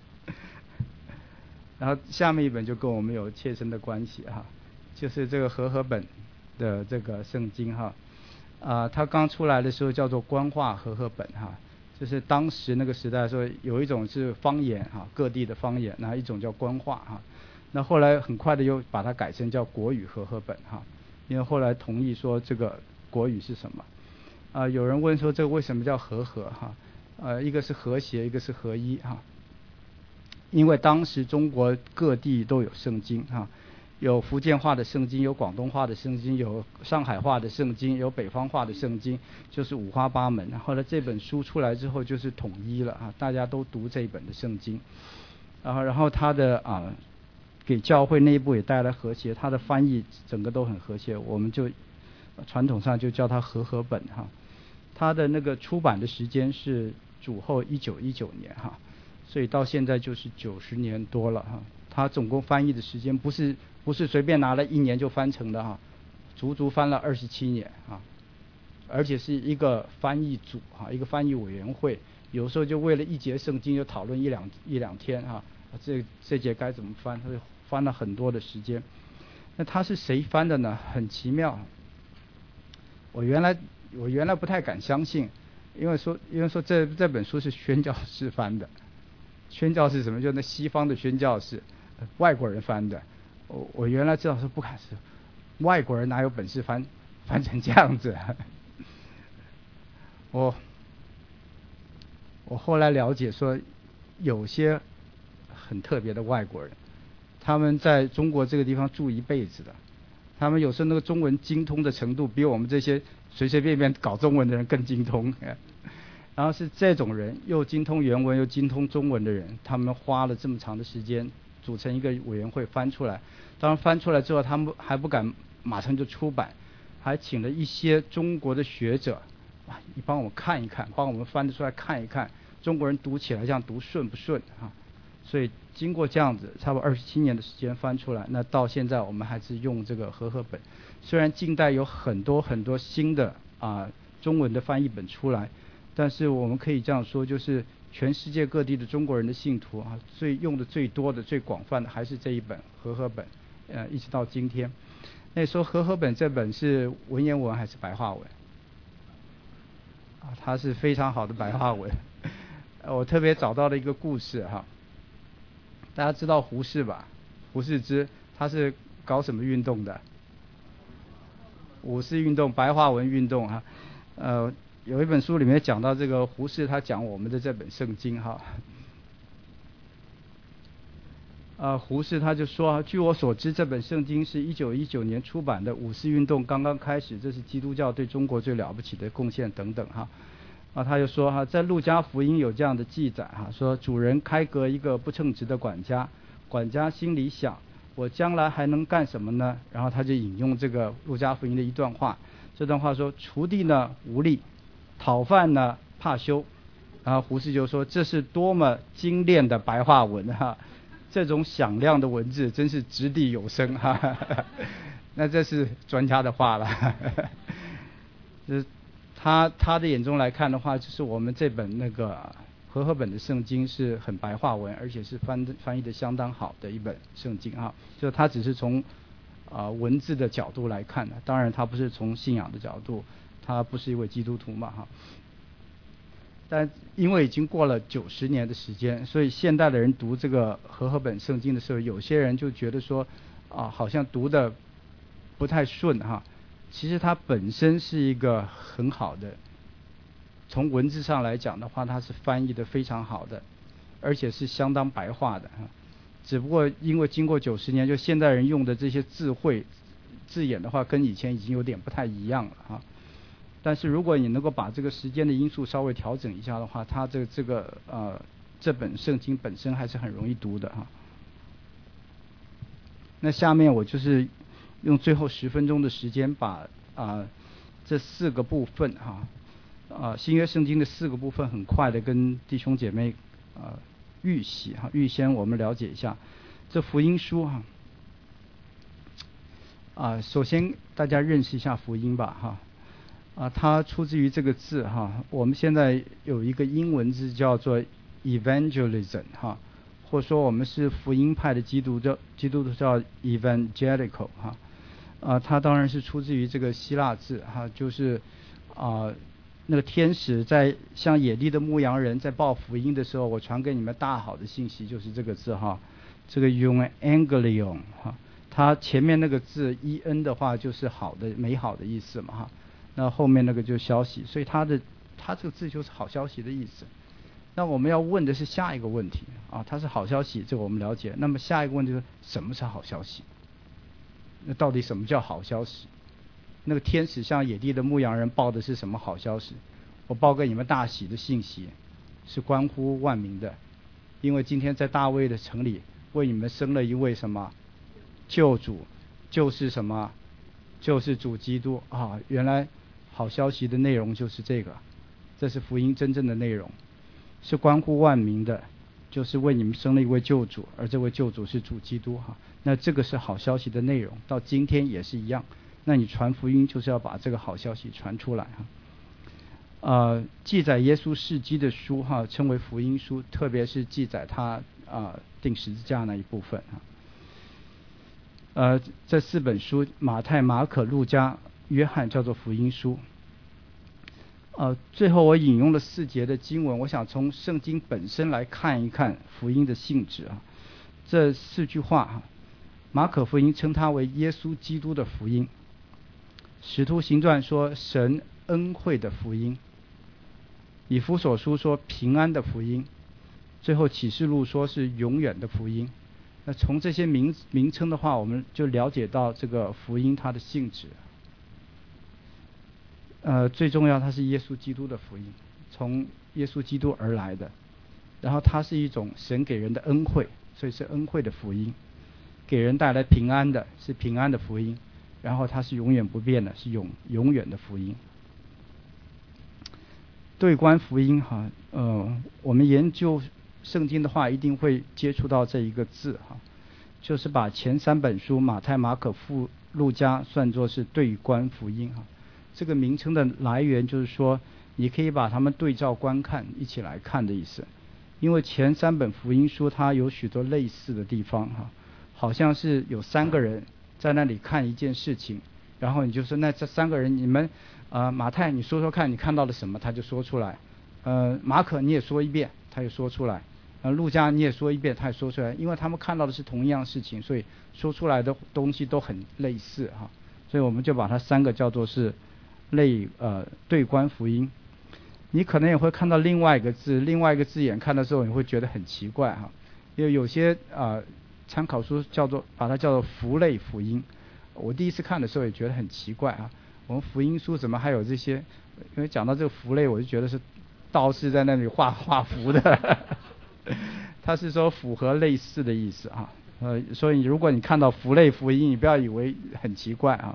然后下面一本就跟我们有切身的关系哈，就是这个和合本的这个圣经哈，啊、呃，它刚出来的时候叫做官话和合本哈，就是当时那个时代说有一种是方言哈，各地的方言，那一种叫官话哈，那后来很快的又把它改成叫国语和合本哈，因为后来同意说这个国语是什么，啊、呃，有人问说这个为什么叫和合哈，呃，一个是和谐，一个是合一哈。因为当时中国各地都有圣经哈，有福建话的圣经，有广东话的圣经，有上海话的圣经，有北方话的圣经，就是五花八门。后来这本书出来之后，就是统一了啊，大家都读这一本的圣经。然后，然后他的啊，给教会内部也带来和谐，他的翻译整个都很和谐，我们就传统上就叫它和合本哈。他的那个出版的时间是主后一九一九年哈。所以到现在就是九十年多了哈，他总共翻译的时间不是不是随便拿了一年就翻成的哈，足足翻了二十七年啊，而且是一个翻译组哈，一个翻译委员会，有时候就为了一节圣经就讨论一两一两天哈，这这节该怎么翻，他就翻了很多的时间。那他是谁翻的呢？很奇妙，我原来我原来不太敢相信，因为说因为说这这本书是宣教士翻的。宣教士什么？就那西方的宣教士，呃、外国人翻的。我我原来知道说不敢是，外国人哪有本事翻翻成这样子？我我后来了解说，有些很特别的外国人，他们在中国这个地方住一辈子的，他们有时候那个中文精通的程度，比我们这些随随便便搞中文的人更精通。然后是这种人，又精通原文又精通中文的人，他们花了这么长的时间组成一个委员会翻出来。当然翻出来之后，他们还不敢马上就出版，还请了一些中国的学者，哇，你帮我们看一看，帮我们翻得出来看一看，中国人读起来这样读顺不顺啊？所以经过这样子，差不多二十七年的时间翻出来，那到现在我们还是用这个和合本。虽然近代有很多很多新的啊中文的翻译本出来。但是我们可以这样说，就是全世界各地的中国人的信徒啊，最用的最多的、最广泛的还是这一本和合本，呃，一直到今天。那说和合本这本是文言文还是白话文？啊，它是非常好的白话文。我特别找到了一个故事哈，大家知道胡适吧？胡适之他是搞什么运动的？五四运动、白话文运动哈，呃。有一本书里面讲到这个胡适，他讲我们的这本圣经哈。呃，胡适他就说，据我所知，这本圣经是一九一九年出版的，五四运动刚刚开始，这是基督教对中国最了不起的贡献等等哈。啊，他就说哈，在路加福音有这样的记载哈，说主人开革一个不称职的管家，管家心里想，我将来还能干什么呢？然后他就引用这个路加福音的一段话，这段话说，锄地呢无力。讨饭呢怕羞，然后胡适就说这是多么精炼的白话文哈，这种响亮的文字真是掷地有声哈，那这是专家的话了，就是他他的眼中来看的话，就是我们这本那个和合本的圣经是很白话文，而且是翻翻译的相当好的一本圣经哈，就他只是从啊、呃、文字的角度来看的，当然他不是从信仰的角度。他不是一位基督徒嘛哈，但因为已经过了九十年的时间，所以现代的人读这个和合本圣经的时候，有些人就觉得说啊，好像读的不太顺哈。其实它本身是一个很好的，从文字上来讲的话，它是翻译的非常好的，而且是相当白话的哈。只不过因为经过九十年，就现代人用的这些字汇字眼的话，跟以前已经有点不太一样了哈。但是如果你能够把这个时间的因素稍微调整一下的话，它这个这个呃这本圣经本身还是很容易读的哈。那下面我就是用最后十分钟的时间把啊、呃、这四个部分哈啊、呃、新约圣经的四个部分很快的跟弟兄姐妹啊、呃、预习哈预先我们了解一下这福音书哈。 啊，首先大家认识一下福音吧，哈，啊，它出自于这个字哈，我们现在有一个英文字叫做 evangelism 哈，或者说我们是福音派的基督教，基督徒叫 evangelical 哈，啊，它当然是出自于这个希腊字哈，就是啊，那个天使在向野地的牧羊人在报福音的时候，我传给你们大好的信息，就是这个字哈，这个用 angelion 哈。它前面那个字 E N 的话就是好的美好的意思嘛哈，那后面那个就是消息，所以它的它这个字就是好消息的意思。那我们要问的是下一个问题啊，它是好消息，这个我们了解。那么下一个问题是什么是好消息？那到底什么叫好消息？那个天使向野地的牧羊人报的是什么好消息？我报给你们大喜的信息，是关乎万民的，因为今天在大卫的城里为你们生了一位什么？救主，就是什么？就是主基督啊！原来好消息的内容就是这个，这是福音真正的内容，是关乎万民的，就是为你们生了一位救主，而这位救主是主基督哈。那这个是好消息的内容，到今天也是一样。那你传福音就是要把这个好消息传出来哈。呃，记载耶稣事迹的书哈，称为福音书，特别是记载他啊、呃、钉十字架那一部分哈。呃，这四本书，马太、马可、路加、约翰，叫做福音书。呃，最后我引用了四节的经文，我想从圣经本身来看一看福音的性质啊。这四句话哈，马可福音称它为耶稣基督的福音，使徒行传说神恩惠的福音，以弗所书说平安的福音，最后启示录说是永远的福音。那从这些名名称的话，我们就了解到这个福音它的性质。呃，最重要，它是耶稣基督的福音，从耶稣基督而来的。然后它是一种神给人的恩惠，所以是恩惠的福音，给人带来平安的，是平安的福音。然后它是永远不变的，是永永远的福音。对观福音哈，呃，我们研究圣经的话，一定会接触到这一个字哈，就是把前三本书马太、马可、路路加算作是对观福音哈。这个名称的来源就是说，你可以把它们对照观看，一起来看的意思。因为前三本福音书它有许多类似的地方哈，好像是有三个人在那里看一件事情，然后你就说那这三个人你们啊、呃、马太你说说看你看到了什么，他就说出来。呃马可你也说一遍，他也说出来。呃路加你也说一遍，他也说出来。因为他们看到的是同一样事情，所以说出来的东西都很类似哈。所以我们就把它三个叫做是类呃对观福音。你可能也会看到另外一个字，另外一个字眼看的时候你会觉得很奇怪哈，因为有些啊、呃、参考书叫做把它叫做福类福音。我第一次看的时候也觉得很奇怪啊，我们福音书怎么还有这些？因为讲到这个福类，我就觉得是道士在那里画画符的，他是说符合类似的意思啊。呃，所以如果你看到福类福音，你不要以为很奇怪啊。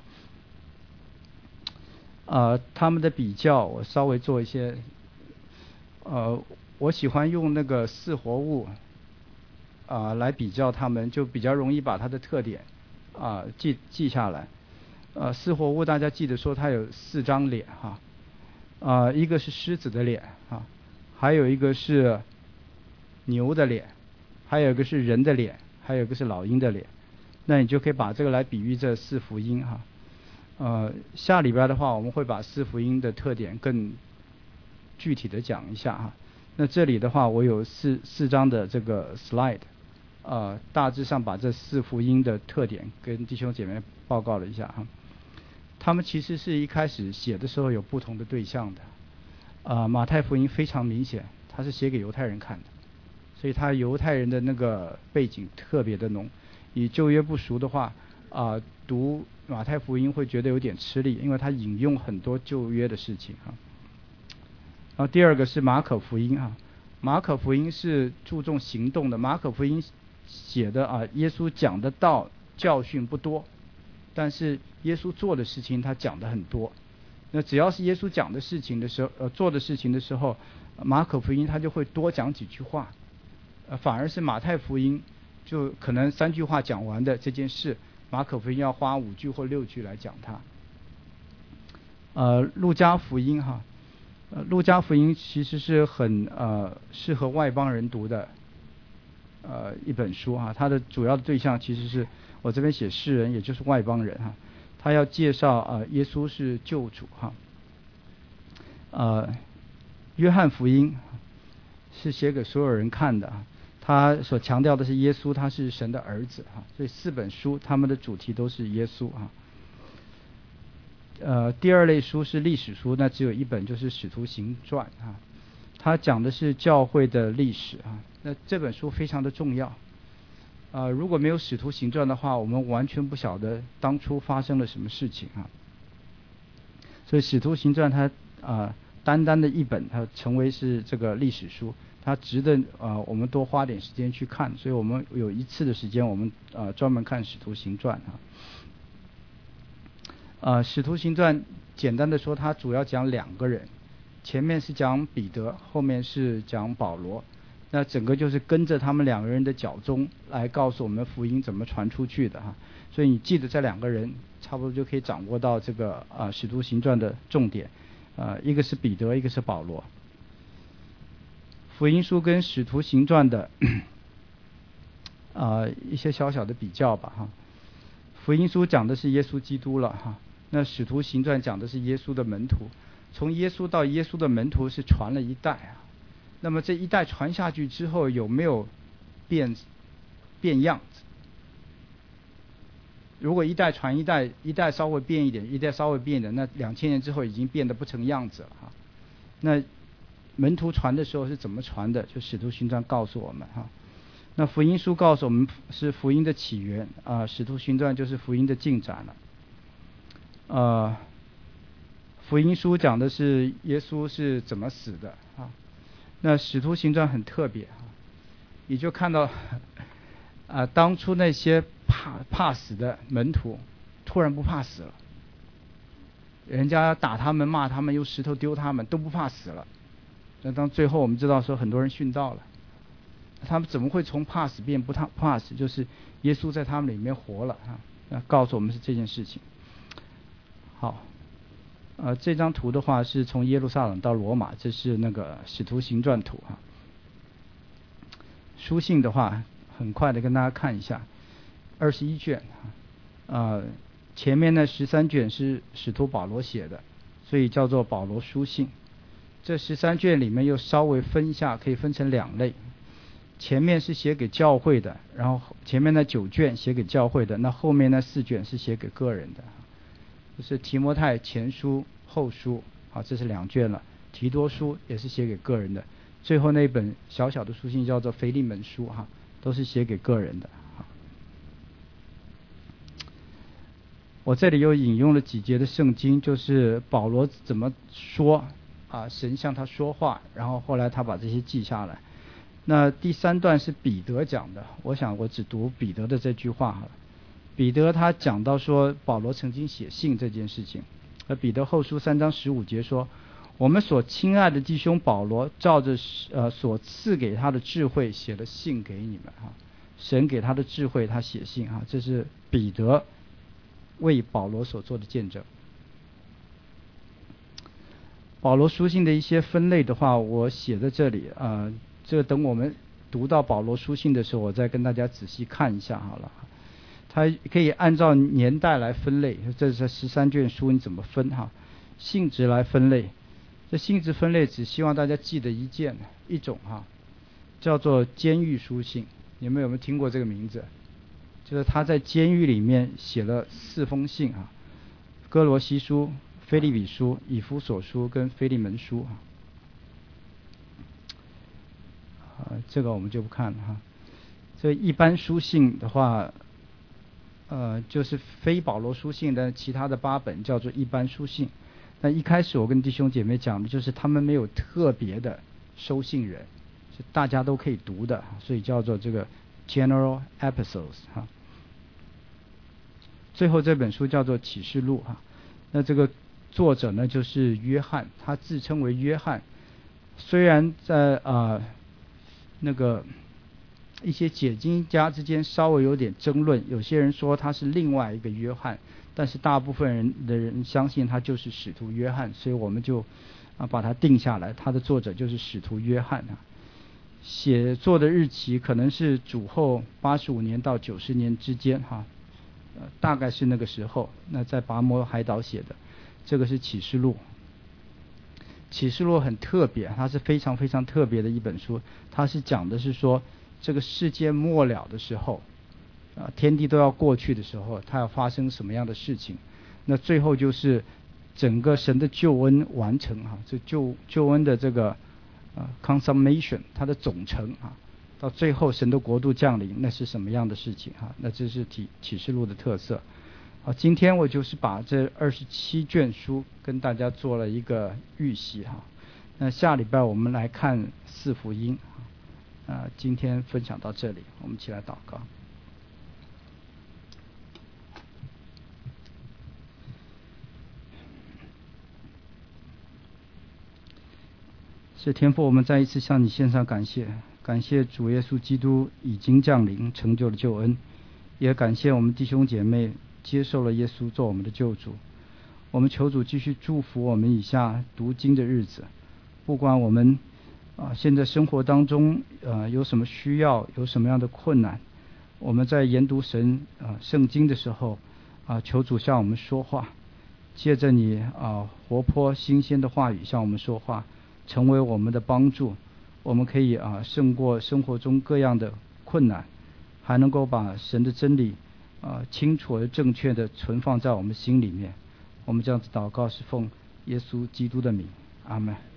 呃，他们的比较我稍微做一些，呃，我喜欢用那个四活物啊、呃、来比较他们，就比较容易把它的特点啊、呃、记记下来。呃，四活物大家记得说它有四张脸哈，啊、呃，一个是狮子的脸啊，还有一个是牛的脸，还有一个是人的脸，还有一个是老鹰的脸。那你就可以把这个来比喻这四福音哈。呃，下礼拜的话，我们会把四福音的特点更具体的讲一下哈。那这里的话，我有四四张的这个 slide， 呃，大致上把这四福音的特点跟弟兄姐妹报告了一下哈。他们其实是一开始写的时候有不同的对象的。啊、呃，马太福音非常明显，它是写给犹太人看的，所以他犹太人的那个背景特别的浓。以旧约不熟的话，啊、呃，读马太福音会觉得有点吃力，因为他引用很多旧约的事情哈。然后第二个是马可福音哈，马可福音是注重行动的。马可福音写的啊，耶稣讲的道教训不多，但是耶稣做的事情他讲的很多。那只要是耶稣讲的事情的时候，呃，做的事情的时候，马可福音他就会多讲几句话，呃，反而是马太福音就可能三句话讲完的这件事， 马可福音要花五句或六句来讲它。呃，路加福音哈，呃，路加福音其实是很呃适合外邦人读的呃一本书哈，它的主要的对象其实是我这边写世人，也就是外邦人哈，他要介绍呃耶稣是救主哈。呃，约翰福音是写给所有人看的，他所强调的是耶稣他是神的儿子哈，所以四本书他们的主题都是耶稣哈。呃，第二类书是历史书，那只有一本就是《使徒行传》啊，它讲的是教会的历史啊。那这本书非常的重要，呃，如果没有《使徒行传》的话，我们完全不晓得当初发生了什么事情啊。所以《使徒行传》它啊、呃，单单的一本，它成为是这个历史书，它值得啊、呃、我们多花点时间去看。所以我们有一次的时间，我们啊、呃、专门看《使徒行传》啊。呃，《使徒行传》简单的说，它主要讲两个人，前面是讲彼得，后面是讲保罗。那整个就是跟着他们两个人的脚踪来告诉我们福音怎么传出去的哈。所以你记得这两个人，差不多就可以掌握到这个啊、呃《使徒行传》的重点。呃，一个是彼得，一个是保罗。福音书跟《使徒行传》的啊、呃、一些小小的比较吧哈。福音书讲的是耶稣基督了哈。那使徒行传讲的是耶稣的门徒，从耶稣到耶稣的门徒是传了一代啊。那么这一代传下去之后，有没有变变样子？如果一代传一代，一代稍微变一点，一代稍微变一点，那两千年之后已经变得不成样子了哈。那门徒传的时候是怎么传的？就使徒行传告诉我们哈。那福音书告诉我们是福音的起源啊，使徒行传就是福音的进展了。呃，福音书讲的是耶稣是怎么死的啊？那使徒行传很特别啊，你就看到啊，当初那些怕怕死的门徒，突然不怕死了，人家打他们、骂他们、用石头丢他们，都不怕死了。那当最后我们知道说，很多人殉道了，他们怎么会从怕死变不怕怕死？就是耶稣在他们里面活了啊，那告诉我们是这件事情。好，呃，这张图的话是从耶路撒冷到罗马，这是那个使徒行传图哈。书信的话，很快的跟大家看一下，二十一卷啊，呃，前面呢十三卷是使徒保罗写的，所以叫做保罗书信。这十三卷里面又稍微分一下，可以分成两类，前面是写给教会的，然后前面那九卷写给教会的，那后面那四卷是写给个人的。就是提摩太前书、后书，好，这是两卷了。提多书也是写给个人的，最后那一本小小的书信叫做腓利门书，哈，都是写给个人的。我这里又引用了几节的圣经，就是保罗怎么说啊，神向他说话，然后后来他把这些记下来。那第三段是彼得讲的，我想我只读彼得的这句话好了。彼得他讲到说保罗曾经写信这件事情，而彼得后书三章十五节说，我们所亲爱的弟兄保罗照着呃所赐给他的智慧写了信给你们哈，神给他的智慧他写信哈，这是彼得为保罗所做的见证。保罗书信的一些分类的话，我写在这里啊、呃，这等我们读到保罗书信的时候，我再跟大家仔细看一下好了。它可以按照年代来分类，这是十三卷书你怎么分哈？性质来分类，这性质分类只希望大家记得一件一种哈，叫做监狱书信。你们有没有听过这个名字？就是他在监狱里面写了四封信啊，哥罗西书、腓立比书、以弗所书跟腓利门书啊。啊，这个我们就不看了哈。这一般书信的话。呃，就是非保罗书信的其他的八本叫做一般书信。那一开始我跟弟兄姐妹讲的就是他们没有特别的收信人，是大家都可以读的，所以叫做这个 general epistles 哈。最后这本书叫做启示录哈，那这个作者呢就是约翰，他自称为约翰。虽然在啊、呃、那个一些解经家之间稍微有点争论，有些人说他是另外一个约翰，但是大部分人的人相信他就是使徒约翰，所以我们就啊把它定下来，他的作者就是使徒约翰啊。写作的日期可能是主后八十五年到九十年之间哈，呃大概是那个时候。那在拔摩海岛写的，这个是启示录。启示录很特别，它是非常非常特别的一本书，它是讲的是说这个世界末了的时候，啊，天地都要过去的时候，它要发生什么样的事情？那最后就是整个神的救恩完成哈，这救救恩的这个啊 consummation， 它的总成啊，到最后神的国度降临，那是什么样的事情哈？那这是启启示录的特色。好，今天我就是把这二十七卷书跟大家做了一个预习哈。那下礼拜我们来看四福音啊。今天分享到这里，我们一起来祷告。是天父，我们再一次向你献上感谢，感谢主耶稣基督已经降临，成就了救恩，也感谢我们弟兄姐妹接受了耶稣做我们的救主。我们求主继续祝福我们以下读经的日子，不管我们啊现在生活当中呃有什么需要，有什么样的困难，我们在研读神啊圣经的时候啊，求主向我们说话，借着你啊活泼新鲜的话语向我们说话，成为我们的帮助，我们可以啊胜过生活中各样的困难，还能够把神的真理啊清楚而正确的存放在我们心里面。我们这样子祷告是奉耶稣基督的名，阿们。